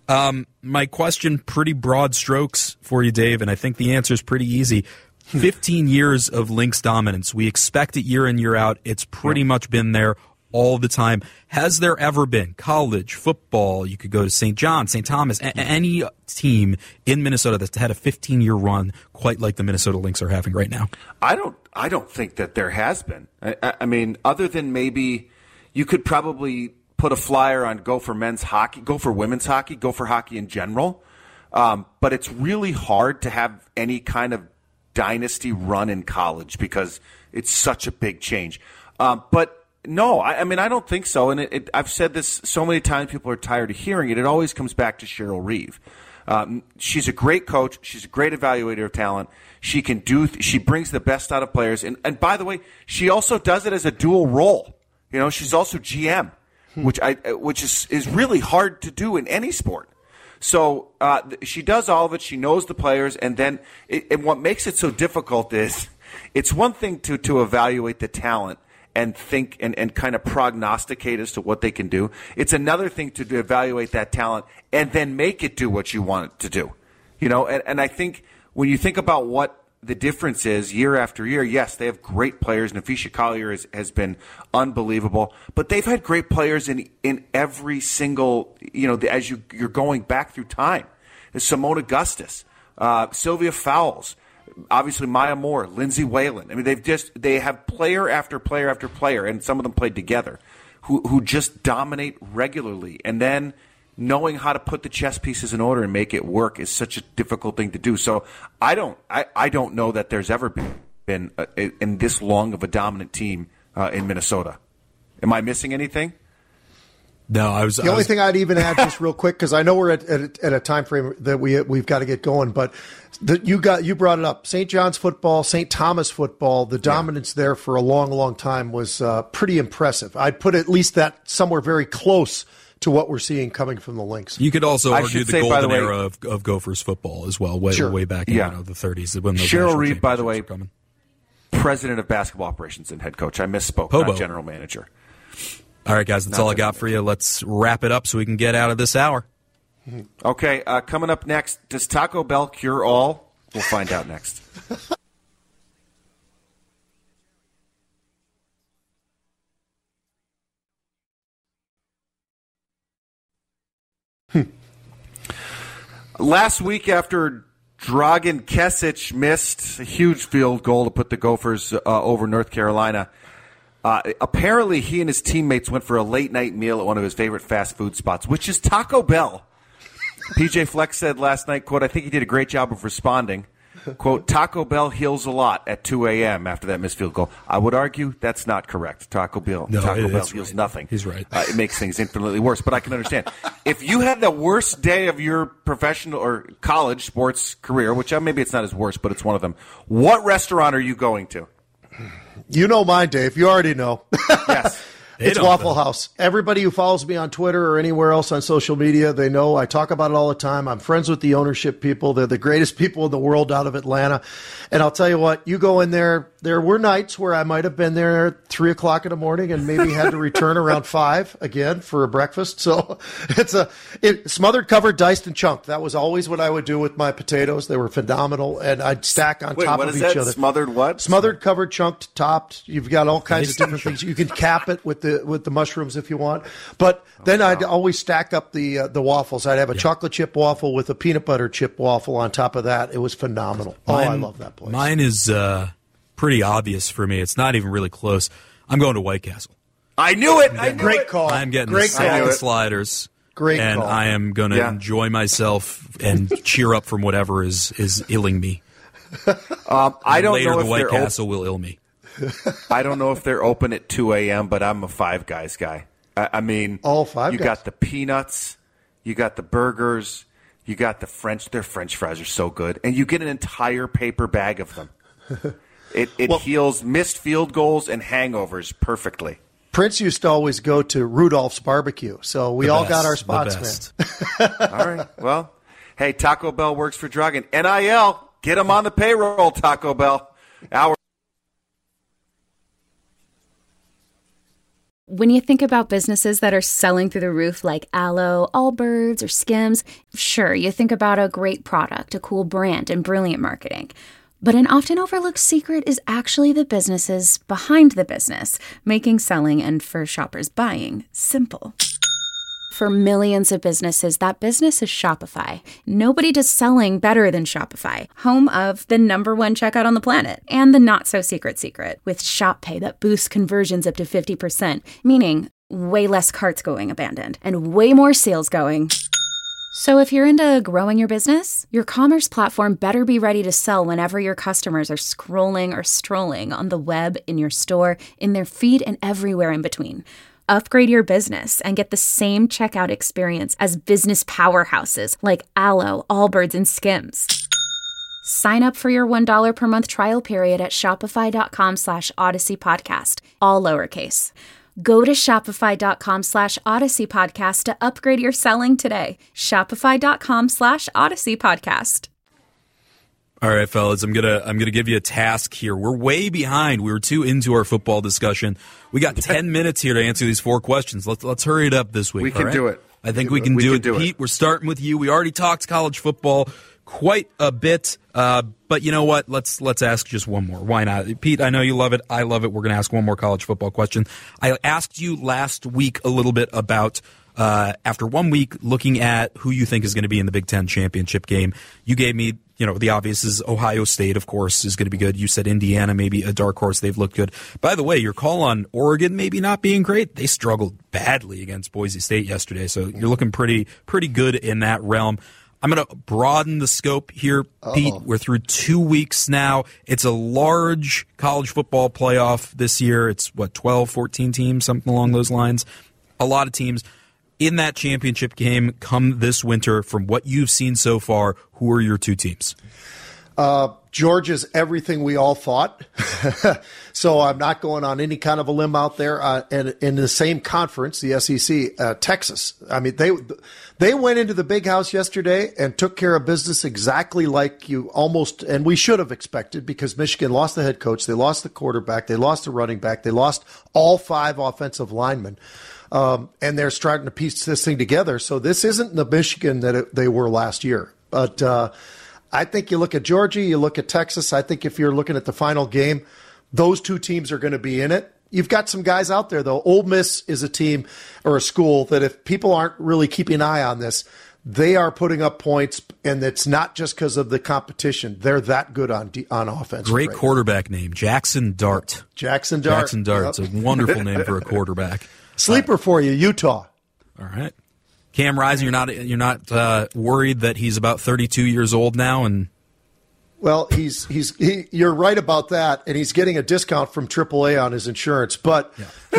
My question, pretty broad strokes for you, Dave, and I think the answer is pretty easy. 15 years of Lynx dominance. We expect it year in, year out. It's pretty much been there all the time. Has there ever been college football? You could go to St. John, St. Thomas, any team in Minnesota that's had a 15-year run quite like the Minnesota Lynx are having right now? I don't think that there has been. I mean, other than maybe you could probably put a flyer on Go for men's hockey, Go for women's hockey, Go for hockey in general. But it's really hard to have any kind of dynasty run in college because it's such a big change. But no, I mean, I don't think so. And I've said this so many times, people are tired of hearing it. It always comes back to Cheryl Reeve. She's a great coach. She's a great evaluator of talent. She can she brings the best out of players. And by the way, she also does it as a dual role. You know, she's also GM, which is really hard to do in any sport. So she does all of it. She knows the players, and then and what makes it so difficult is it's one thing to evaluate the talent and think and kind of prognosticate as to what they can do. It's another thing to evaluate that talent and then make it do what you want it to do. You know, and I think when you think about what the difference is year after year, yes, they have great players. Nafisha Collier has been unbelievable, but they've had great players in every single, you know, as you're going back through time. Simone Augustus, Sylvia Fowles, obviously Maya Moore, Lindsay Whalen. I mean, they have player after player after player, and some of them played together, who just dominate regularly. And then knowing how to put the chess pieces in order and make it work is such a difficult thing to do. So I don't know that there's ever been in this long of a dominant team in Minnesota. Am I missing anything? No, The only thing I'd even add, just real quick, because I know we're at a time frame that we've got to get going, but you brought it up. St. John's football, St. Thomas football, the dominance there for a long, long time was pretty impressive. I'd put at least that somewhere very close to what we're seeing coming from the Lynx. You could also argue the golden era of Gophers football as well, way back in the 30s. When those Cheryl Reeve, by the way, president of basketball operations and head coach. I misspoke, not general manager. All right, guys, that's all I got for you. Let's wrap it up so we can get out of this hour. Okay, coming up next, does Taco Bell cure all? We'll find out next. Last week, after Dragan Kesic missed a huge field goal to put the Gophers over North Carolina, apparently he and his teammates went for a late-night meal at one of his favorite fast food spots, which is Taco Bell. PJ Fleck said last night, quote, I think he did a great job of responding. Quote, Taco Bell heals a lot at 2 a.m. after that missed field goal. I would argue that's not correct. Taco Bell heals nothing. He's right. It makes things infinitely worse, but I can understand. If you had the worst day of your professional or college sports career, which maybe it's not as worse, but it's one of them, what restaurant are you going to? You know mine, Dave. You already know. Yes. It's Waffle House. Everybody who follows me on Twitter or anywhere else on social media, they know I talk about it all the time. I'm friends with the ownership people. They're the greatest people in the world out of Atlanta. And I'll tell you what, you go in there, there were nights where I might have been there at 3 o'clock in the morning and maybe had to return around 5 again for a breakfast. So it's smothered, covered, diced, and chunked. That was always what I would do with my potatoes. They were phenomenal. And I'd stack on top of each other. Smothered what? Smothered, covered, chunked, topped. You've got all kinds of different things. You can cap it with the mushrooms if you want. But then I'd always stack up the waffles. I'd have a chocolate chip waffle with a peanut butter chip waffle on top of that. It was phenomenal. I love that place. Mine is pretty obvious for me. It's not even really close. I'm going to White Castle. I knew it. Great call. I'm getting the salad sliders. Great and call. I am going to enjoy myself and cheer up from whatever is illing me. I don't Later, know the if White Castle will ill me. I don't know if they're open at 2 a.m., but I'm a Five Guys guy. I mean, all Five you Guys. Got the peanuts, you got the burgers, you got the French. Their French fries are so good, and you get an entire paper bag of them. It heals missed field goals and hangovers perfectly. Prince used to always go to Rudolph's Barbecue, so we all got our spots, man. All right. Well, hey, Taco Bell works for Dragan. NIL, get them on the payroll, Taco Bell. When you think about businesses that are selling through the roof like Aloe, Allbirds, or Skims, sure, you think about a great product, a cool brand, and brilliant marketing. But an often overlooked secret is actually the businesses behind the business, making selling and, for shoppers, buying simple. For millions of businesses, that business is Shopify. Nobody does selling better than Shopify, home of the #1 checkout on the planet, and the not-so-secret secret, with Shop Pay that boosts conversions up to 50%, meaning way less carts going abandoned, and way more sales going. So if you're into growing your business, your commerce platform better be ready to sell whenever your customers are scrolling or strolling on the web, in your store, in their feed, and everywhere in between. Upgrade your business and get the same checkout experience as business powerhouses like Aloe, Allbirds, and Skims. Sign up for your $1 per month trial period at shopify.com/Odyssey Podcast, all lowercase. Go to shopify.com/Odyssey Podcast to upgrade your selling today. Shopify.com/Odyssey Podcast. All right, fellas, I'm gonna give you a task here. We're way behind. We were too into our football discussion. We got 10 minutes here to answer these 4 questions. Let's hurry it up this week. We can do it. I think we can do it. Pete, we're starting with you. We already talked college football quite a bit, but you know what? Let's ask just one more. Why not? Pete, I know you love it. I love it. We're going to ask one more college football question. I asked you last week a little bit about after 1 week looking at who you think is going to be in the Big Ten championship game. You gave me, the obvious is Ohio State, of course, is going to be good. You said Indiana, maybe a dark horse. They've looked good. By the way, your call on Oregon maybe not being great. They struggled badly against Boise State yesterday, so you're looking pretty good in that realm. I'm going to broaden the scope here, Pete. We're through 2 weeks now. It's a large college football playoff this year. It's, 12, 14 teams, something along those lines. A lot of teams. In that championship game come this winter, from what you've seen so far, who are your 2 teams? Georgia's everything we all thought. So I'm not going on any kind of a limb out there. And in the same conference, the SEC, Texas. I mean, they went into the big house yesterday and took care of business exactly like you almost, and we should have expected, because Michigan lost the head coach, they lost the quarterback, they lost the running back, they lost all 5 offensive linemen. And they're starting to piece this thing together. So this isn't the Michigan that they were last year. But I think you look at Georgia, you look at Texas. I think if you're looking at the final game, those 2 teams are going to be in it. You've got some guys out there, though. Ole Miss is a team or a school that if people aren't really keeping an eye on this, they are putting up points, and it's not just because of the competition. They're that good on offense. Great quarterback name, Jackson Dart. Jackson Dart. Jackson Dart's a wonderful name for a quarterback. Sleeper for you, Utah. All right. Cam Rising, you're not worried that he's about 32 years old now, and well, you're right about that, and he's getting a discount from AAA on his insurance. But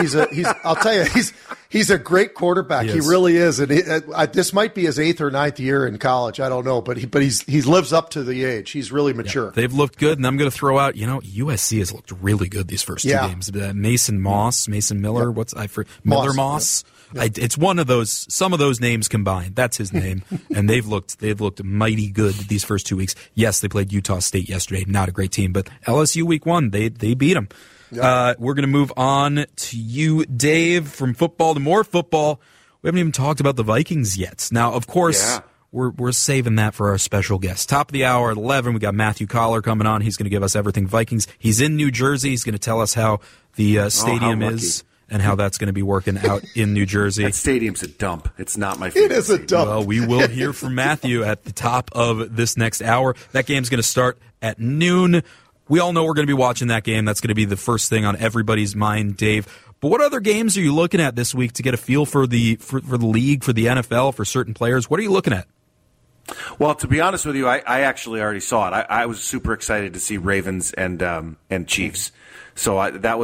I'll tell you, he's a great quarterback. He really is, and this might be his 8th or 9th year in college. I don't know, but he lives up to the age. He's really mature. Yeah, they've looked good, and I'm going to throw out. USC has looked really good these first 2 games. Mason Miller, Miller Moss. Yep. It's one of those. Some of those names combined. That's his name, and they've looked mighty good these first 2 weeks. Yes, they played Utah State yesterday. Not a great team, but LSU week 1, they beat them. Yep. We're going to move on to you, Dave. From football to more football. We haven't even talked about the Vikings yet. Now, of course, we're saving that for our special guest. Top of the hour at 11, we got Matthew Collar coming on. He's going to give us everything Vikings. He's in New Jersey. He's going to tell us how the stadium is and how that's going to be working out in New Jersey. That stadium's a dump. It's not my favorite. It is a dump. Well, we will hear from Matthew at the top of this next hour. That game's going to start at noon. We all know we're going to be watching that game. That's going to be the first thing on everybody's mind, Dave. But what other games are you looking at this week to get a feel for the league, for the NFL, for certain players? What are you looking at? Well, to be honest with you, I actually already saw it. I was super excited to see Ravens and Chiefs. So it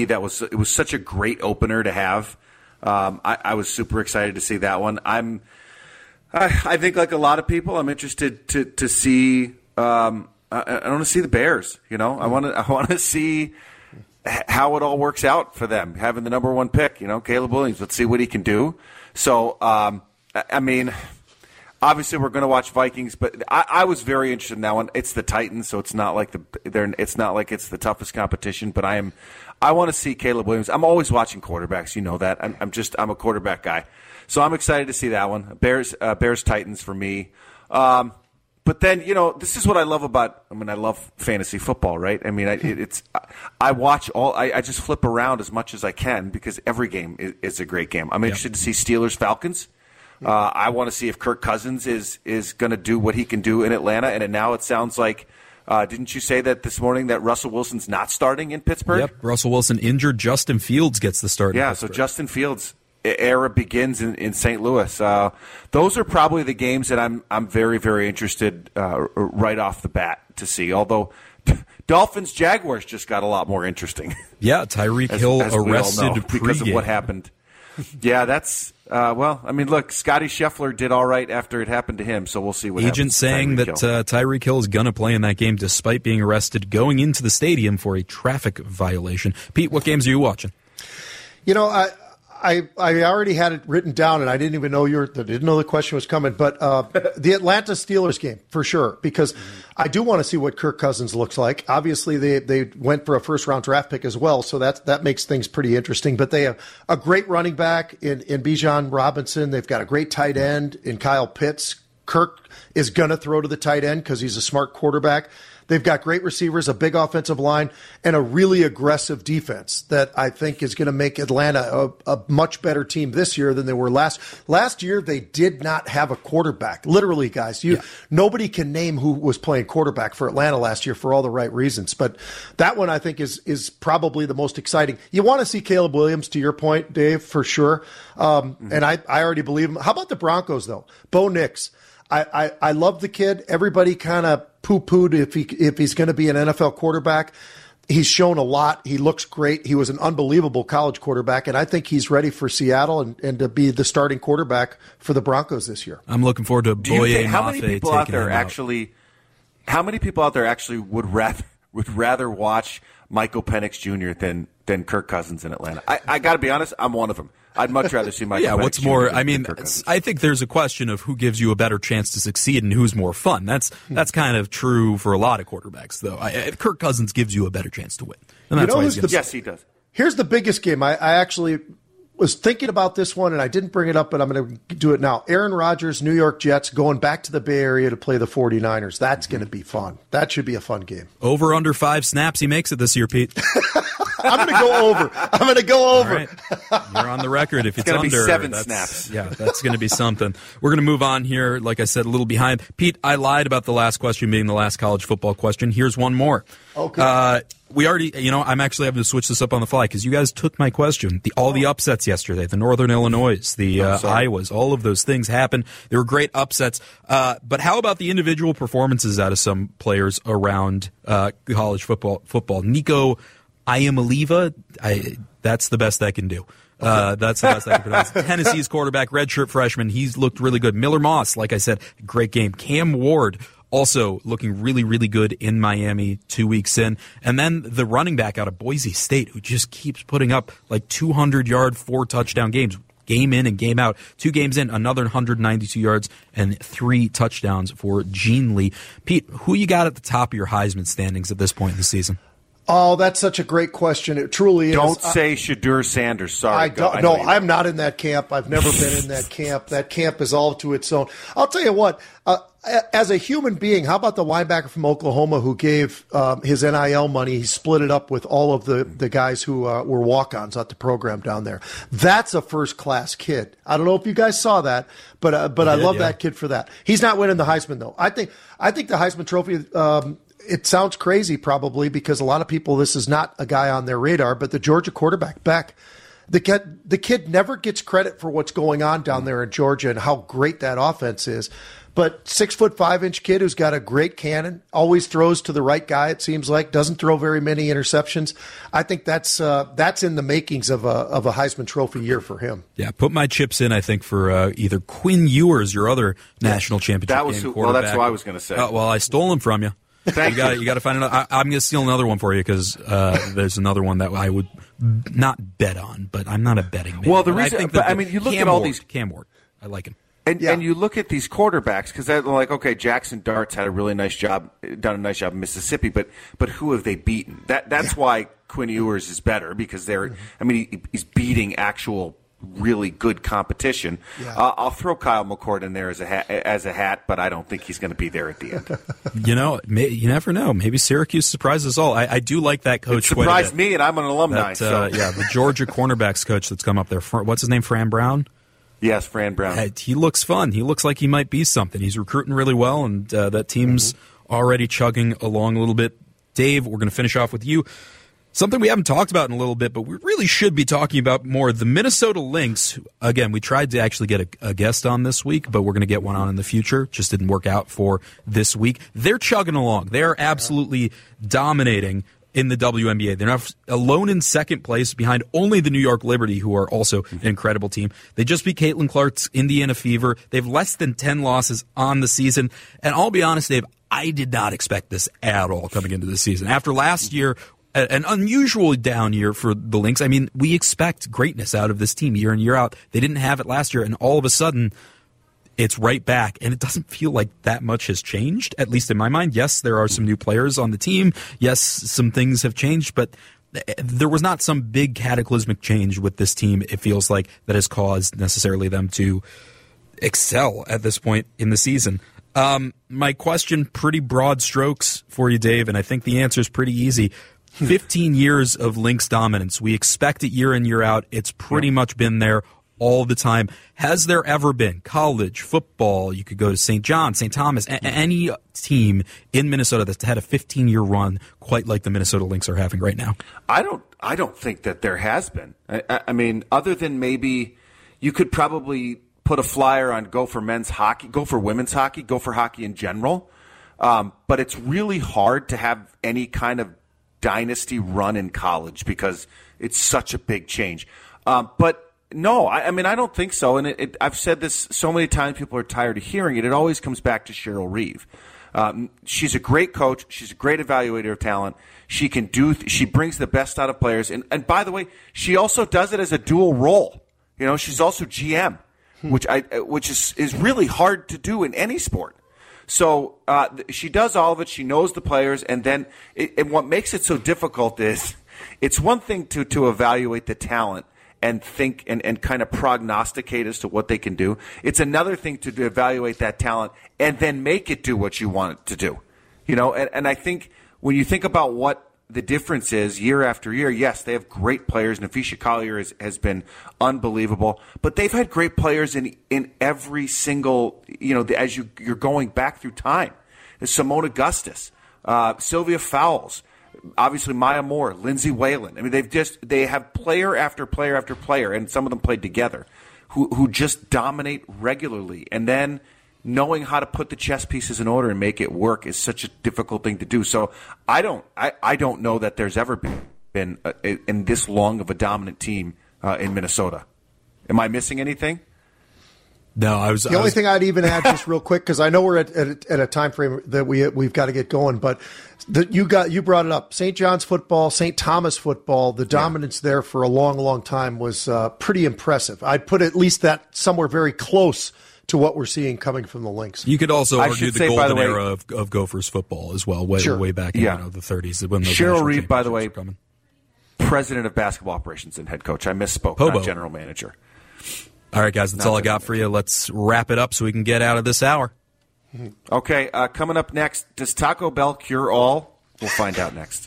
was such a great opener to have. I was super excited to see that one. I think like a lot of people, I'm interested to see. I want to see the Bears. I want to see how it all works out for them, having the number 1 pick. Caleb Williams. Let's see what he can do. So I mean, obviously we're going to watch Vikings, but I was very interested in that one. It's the Titans, so it's not like it's not like it's the toughest competition. But I want to see Caleb Williams. I'm always watching quarterbacks. You know that. I'm a quarterback guy, so I'm excited to see that one. Bears Titans for me. But then, this is what I love about. I love fantasy football, right? I watch I just flip around as much as I can because every game is a great game. I'm interested to see Steelers Falcons. I want to see if Kirk Cousins is going to do what he can do in Atlanta. And now it sounds like, didn't you say that this morning that Russell Wilson's not starting in Pittsburgh? Yep, Russell Wilson injured. Justin Fields gets the start. Yeah, so Justin Fields' era begins in St. Louis. Those are probably the games that I'm very, very interested right off the bat to see. Although Dolphins Jaguars just got a lot more interesting. Yeah, Tyreek Hill arrested because of what happened. Yeah, that's look, Scotty Scheffler did all right after it happened to him, so we'll see what happens. Agent saying that Tyreek Hill is going to play in that game despite being arrested going into the stadium for a traffic violation. Pete, what games are you watching? I already had it written down, and I didn't even know didn't know the question was coming. But the Atlanta Steelers game for sure, because I do want to see what Kirk Cousins looks like. Obviously, they went for a first-round draft pick as well, so that makes things pretty interesting. But they have a great running back in Bijan Robinson. They've got a great tight end in Kyle Pitts. Kirk is going to throw to the tight end because he's a smart quarterback. They've got great receivers, a big offensive line, and a really aggressive defense that I think is going to make Atlanta a much better team this year than they were last. Last year, they did not have a quarterback. Literally, guys, nobody can name who was playing quarterback for Atlanta last year for all the right reasons. But that one, I think, is probably the most exciting. You want to see Caleb Williams, to your point, Dave, for sure. And I already believe him. How about the Broncos, though? Bo Nix. I love the kid. Everybody kind of poo-pooed if he's going to be an NFL quarterback. He's shown a lot. He looks great. He was an unbelievable college quarterback, and I think he's ready for Seattle and to be the starting quarterback for the Broncos this year. I'm looking forward to Boye Mafe. How many people out there actually would rather watch Michael Penix Jr. than Kirk Cousins in Atlanta? I got to be honest, I'm one of them. I'd much rather see Michael Penix what's Jr. more, than Kirk Cousins. I think there's a question of who gives you a better chance to succeed and who's more fun. That's kind of true for a lot of quarterbacks, though. Kirk Cousins gives you a better chance to win. And that's why yes, he does. Here's the biggest game. I actually was thinking about this one, and I didn't bring it up, but I'm going to do it now. Aaron Rodgers, New York Jets, going back to the Bay Area to play the 49ers. That's going to be fun. That should be a fun game. Over under 5 snaps, he makes it this year, Pete. I'm going to go over. I'm going to go over. Right. You're on the record. If it's under, be 7 snaps. Yeah, that's going to be something. We're going to move on here. Like I said, a little behind. Pete, I lied about the last question being the last college football question. Here's one more. Okay. We already, I'm actually having to switch this up on the fly because you guys took my question. All the upsets yesterday, the Northern Illinois, the Iowas, all of those things happened. They were great upsets. But how about the individual performances out of some players around college football? Nico Iamaleava, that's the best I can do. That's the best I can pronounce. Tennessee's quarterback, redshirt freshman, he's looked really good. Miller Moss, like I said, great game. Cam Ward, also looking really, really good in Miami 2 weeks in. And then the running back out of Boise State, who just keeps putting up like 200-yard, 4-touchdown games. Game in and game out. 2 games in, another 192 yards and 3 touchdowns for Gene Lee. Pete, who you got at the top of your Heisman standings at this point in the season? Oh, that's such a great question. It truly is. Don't say Shadur Sanders. Sorry. I'm not in that camp. I've never been in that camp. That camp is all to its own. I'll tell you what, as a human being, how about the linebacker from Oklahoma who gave his NIL money? He split it up with all of the guys who were walk-ons at the program down there. That's a first-class kid. I don't know if you guys saw that, but I love that kid for that. He's not winning the Heisman, though. I think the Heisman Trophy, it sounds crazy probably because a lot of people, this is not a guy on their radar, but the Georgia quarterback, Beck, the kid never gets credit for what's going on down there in Georgia and how great that offense is. But 6'5" kid who's got a great cannon, always throws to the right guy, it seems like, doesn't throw very many interceptions. I think that's in the makings of a Heisman Trophy year for him. Yeah, put my chips in, I think, for either Quinn Ewers, your other national championship game quarterback. Well, that's what I was going to say. Well, I stole him from you. You got to find another. I'm going to steal another one for you because there's another one that I would not bet on, but I'm not a betting man. Well, the reason, you look at all these Cam Ward, I like him. And you look at these quarterbacks because they're like, okay, Jackson Dart's had a really nice job, done a nice job in Mississippi, but who have they beaten? That's why Quinn Ewers is better because he's beating actual really good competition. Yeah. I'll throw Kyle McCord in there as a hat, but I don't think he's going to be there at the end. You never know. Maybe Syracuse surprises us all. I do like that coach. It surprised me, and I'm an alumni. The Georgia cornerbacks coach that's come up there. What's his name? Fran Brown? Yes, Fran Brown. He looks fun. He looks like he might be something. He's recruiting really well, and that team's already chugging along a little bit. Dave, we're going to finish off with you. Something we haven't talked about in a little bit, but we really should be talking about more. The Minnesota Lynx, again, we tried to actually get a guest on this week, but we're going to get one on in the future. Just didn't work out for this week. They're chugging along. They're absolutely dominating in the WNBA. They're not alone in second place behind only the New York Liberty, who are also an incredible team. They just beat Caitlin Clark's Indiana Fever. They have less than 10 losses on the season. And I'll be honest, Dave, I did not expect this at all coming into the season. After last year, an unusually down year for the Lynx. I mean, we expect greatness out of this team year in, year out. They didn't have it last year, and all of a sudden, it's right back. And it doesn't feel like that much has changed, at least in my mind. Yes, there are some new players on the team. Yes, some things have changed, but there was not some big cataclysmic change with this team, it feels like, that has caused necessarily them to excel at this point in the season. My question, pretty broad strokes for you, Dave, and I think the answer is pretty easy. 15 years of Lynx dominance. We expect it year in, year out. It's pretty much been there all the time. Has there ever been college football? You could go to St. John, St. Thomas, any team in Minnesota that's had a 15-year run quite like the Minnesota Lynx are having right now? I don't think that there has been. I mean, other than maybe you could probably put a flyer on go for men's hockey, go for women's hockey, go for hockey in general. But it's really hard to have any kind of dynasty run in college because it's such a big change. But no, I mean, I don't think so. And I've said this so many times, people are tired of hearing it. It always comes back to Cheryl Reeve. She's a great coach. She's a great evaluator of talent. She can she brings the best out of players. And by the way, she also does it as a dual role. You know, she's also GM, which is really hard to do in any sport. So she does all of it. She knows the players, and then and what makes it so difficult is it's one thing to evaluate the talent and think and kind of prognosticate as to what they can do. It's another thing to evaluate that talent and then make it do what you want it to do. You know, and I think when you think about what the difference is year after year, yes, they have great players. Nafisha Collier has been unbelievable, but they've had great players in every single, as you're going back through time. Simone Augustus, Sylvia Fowles, obviously Maya Moore, Lindsay Whalen. I mean, they have player after player after player, and some of them played together, who just dominate regularly. And then knowing how to put the chess pieces in order and make it work is such a difficult thing to do. So I don't know that there's ever been in this long of a dominant team in Minnesota. Am I missing anything? No, I was. The only thing I'd even add, just real quick, because I know we're at a time frame that we've got to get going, but you brought it up. St. John's football, St. Thomas football, the dominance there for a long, long time was pretty impressive. I'd put at least that somewhere very close to what we're seeing coming from the Lynx. You could also argue the golden era of Gophers football as well, way back in the 30s. When those Cheryl Reeve, by the way, president of basketball operations and head coach. I misspoke, not general manager. All right, guys, that's all I got for you. Let's wrap it up so we can get out of this hour. Okay, coming up next, does Taco Bell cure all? We'll find out next.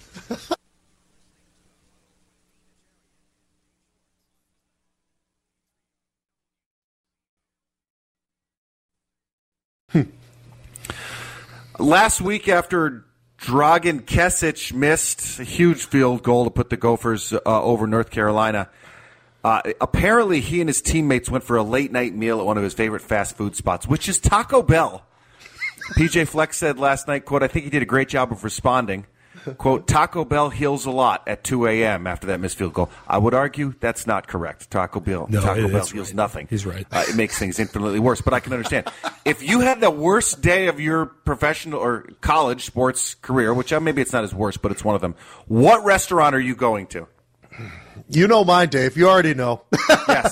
Last week, after Dragan Kesic missed a huge field goal to put the Gophers over North Carolina, apparently he and his teammates went for a late-night meal at one of his favorite fast food spots, which is Taco Bell. PJ Fleck said last night, quote, I think he did a great job of responding. Quote, Taco Bell heals a lot at 2 a.m. after that missed field goal. I would argue that's not correct. Taco Bell heals nothing. He's right. It makes things infinitely worse, but I can understand. If you had the worst day of your professional or college sports career, which maybe it's not as worse, but it's one of them, what restaurant are you going to? You know mine, Dave. You already know. Yes.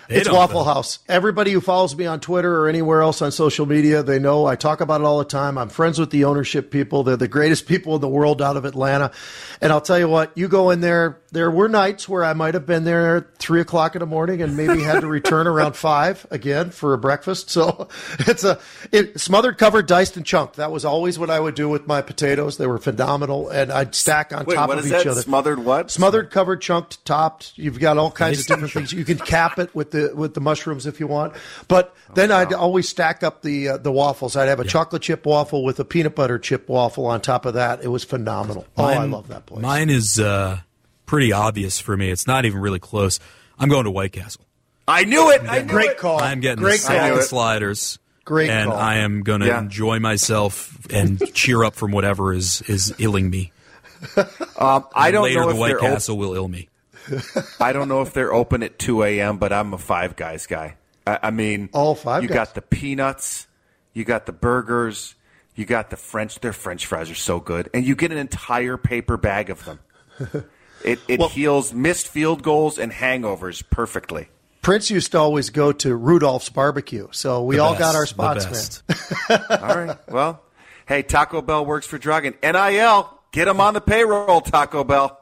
It's Waffle House. Everybody who follows me on Twitter or anywhere else on social media, they know I talk about it all the time. I'm friends with the ownership people. They're the greatest people in the world out of Atlanta. And I'll tell you what, you go in there, there were nights where I might have been there at 3 o'clock in the morning and maybe had to return around 5 again for a breakfast. So it's smothered, covered, diced, and chunked. That was always what I would do with my potatoes. They were phenomenal. And I'd stack on top of each other. Smothered what? Smothered, covered, chunked, topped. You've got all kinds of different things. You can cap it with the mushrooms if you want. But then I'd always stack up the waffles. I'd have a chocolate chip waffle with a peanut butter chip waffle on top of that. It was phenomenal. I love that place. Mine is pretty obvious for me. It's not even really close. I'm going to White Castle. I knew it. Great call. I'm getting a sack of sliders. Great and call. I am going to enjoy myself and cheer up from whatever is illing me. I don't Later, know the if White Castle will ill me. I don't know if they're open at 2 a.m., but I'm a Five Guys guy. I mean, all Five you Guys. Got the peanuts, you got the burgers, you got the French. Their French fries are so good, and you get an entire paper bag of them. It heals missed field goals and hangovers perfectly. Prince used to always go to Rudolph's Barbecue, so we all got our spots, man. All right. Well, hey, Taco Bell works for Dragon. NIL, get them on the payroll, Taco Bell.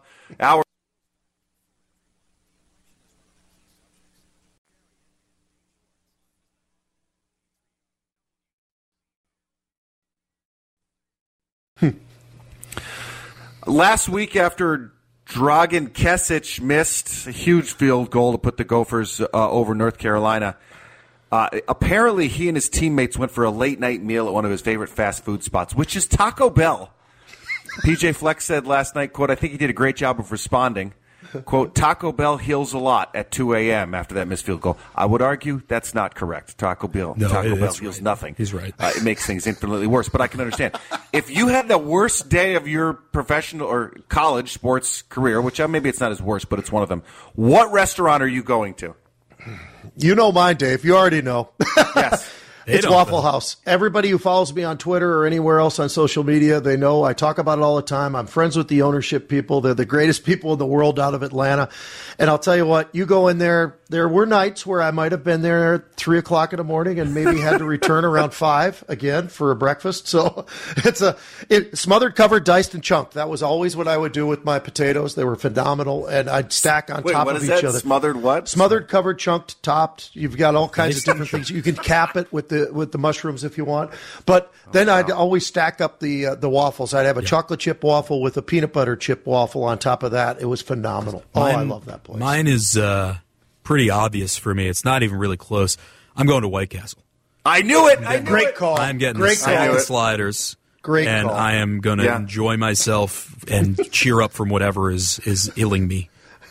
Last week, after Dragan Kesic missed a huge field goal to put the Gophers over North Carolina, apparently he and his teammates went for a late-night meal at one of his favorite fast food spots, which is Taco Bell. PJ Flex said last night, quote, I think he did a great job of responding. Quote, Taco Bell heals a lot at 2 a.m. after that missed field goal. I would argue that's not correct. Taco Bell heals nothing. He's right. It makes things infinitely worse, but I can understand. If you had the worst day of your professional or college sports career, which maybe it's not as worse, but it's one of them, what restaurant are you going to? You know mine, Dave. You already know. Yes. It's Waffle House. Everybody who follows me on Twitter or anywhere else on social media, they know I talk about it all the time. I'm friends with the ownership people. They're the greatest people in the world out of Atlanta. And I'll tell you what, you go in there, there were nights where I might have been there at 3 o'clock in the morning and maybe had to return around 5 again for a breakfast. So it's smothered, covered, diced, and chunked. That was always what I would do with my potatoes. They were phenomenal. And I'd stack on top of each other. Smothered what? Smothered, covered, chunked, topped. You've got all kinds of different things. You can cap it with the mushrooms if you want. But then I'd always stack up the waffles. I'd have a chocolate chip waffle with a peanut butter chip waffle on top of that. It was phenomenal. I love that place. Mine is pretty obvious for me. It's not even really close. I'm going to White Castle. I knew it. Great call. I'm getting a sack of sliders. Great and call. I am going to enjoy myself and cheer up from whatever is illing me.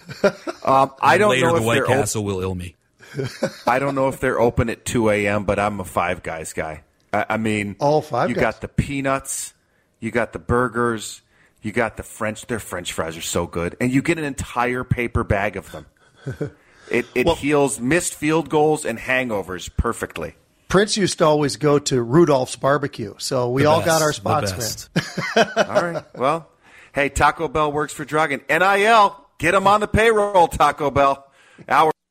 I don't Later, know the if White Castle will ill me. I don't know if they're open at 2 a.m., but I'm a Five Guys guy. I mean, all Five you Guys. Got the peanuts, you got the burgers, you got the French. Their French fries are so good, and you get an entire paper bag of them. It heals missed field goals and hangovers perfectly. Prince used to always go to Rudolph's Barbecue, so we all got our spots, man. All right. Well, hey, Taco Bell works for Dragon. NIL, get them on the payroll, Taco Bell.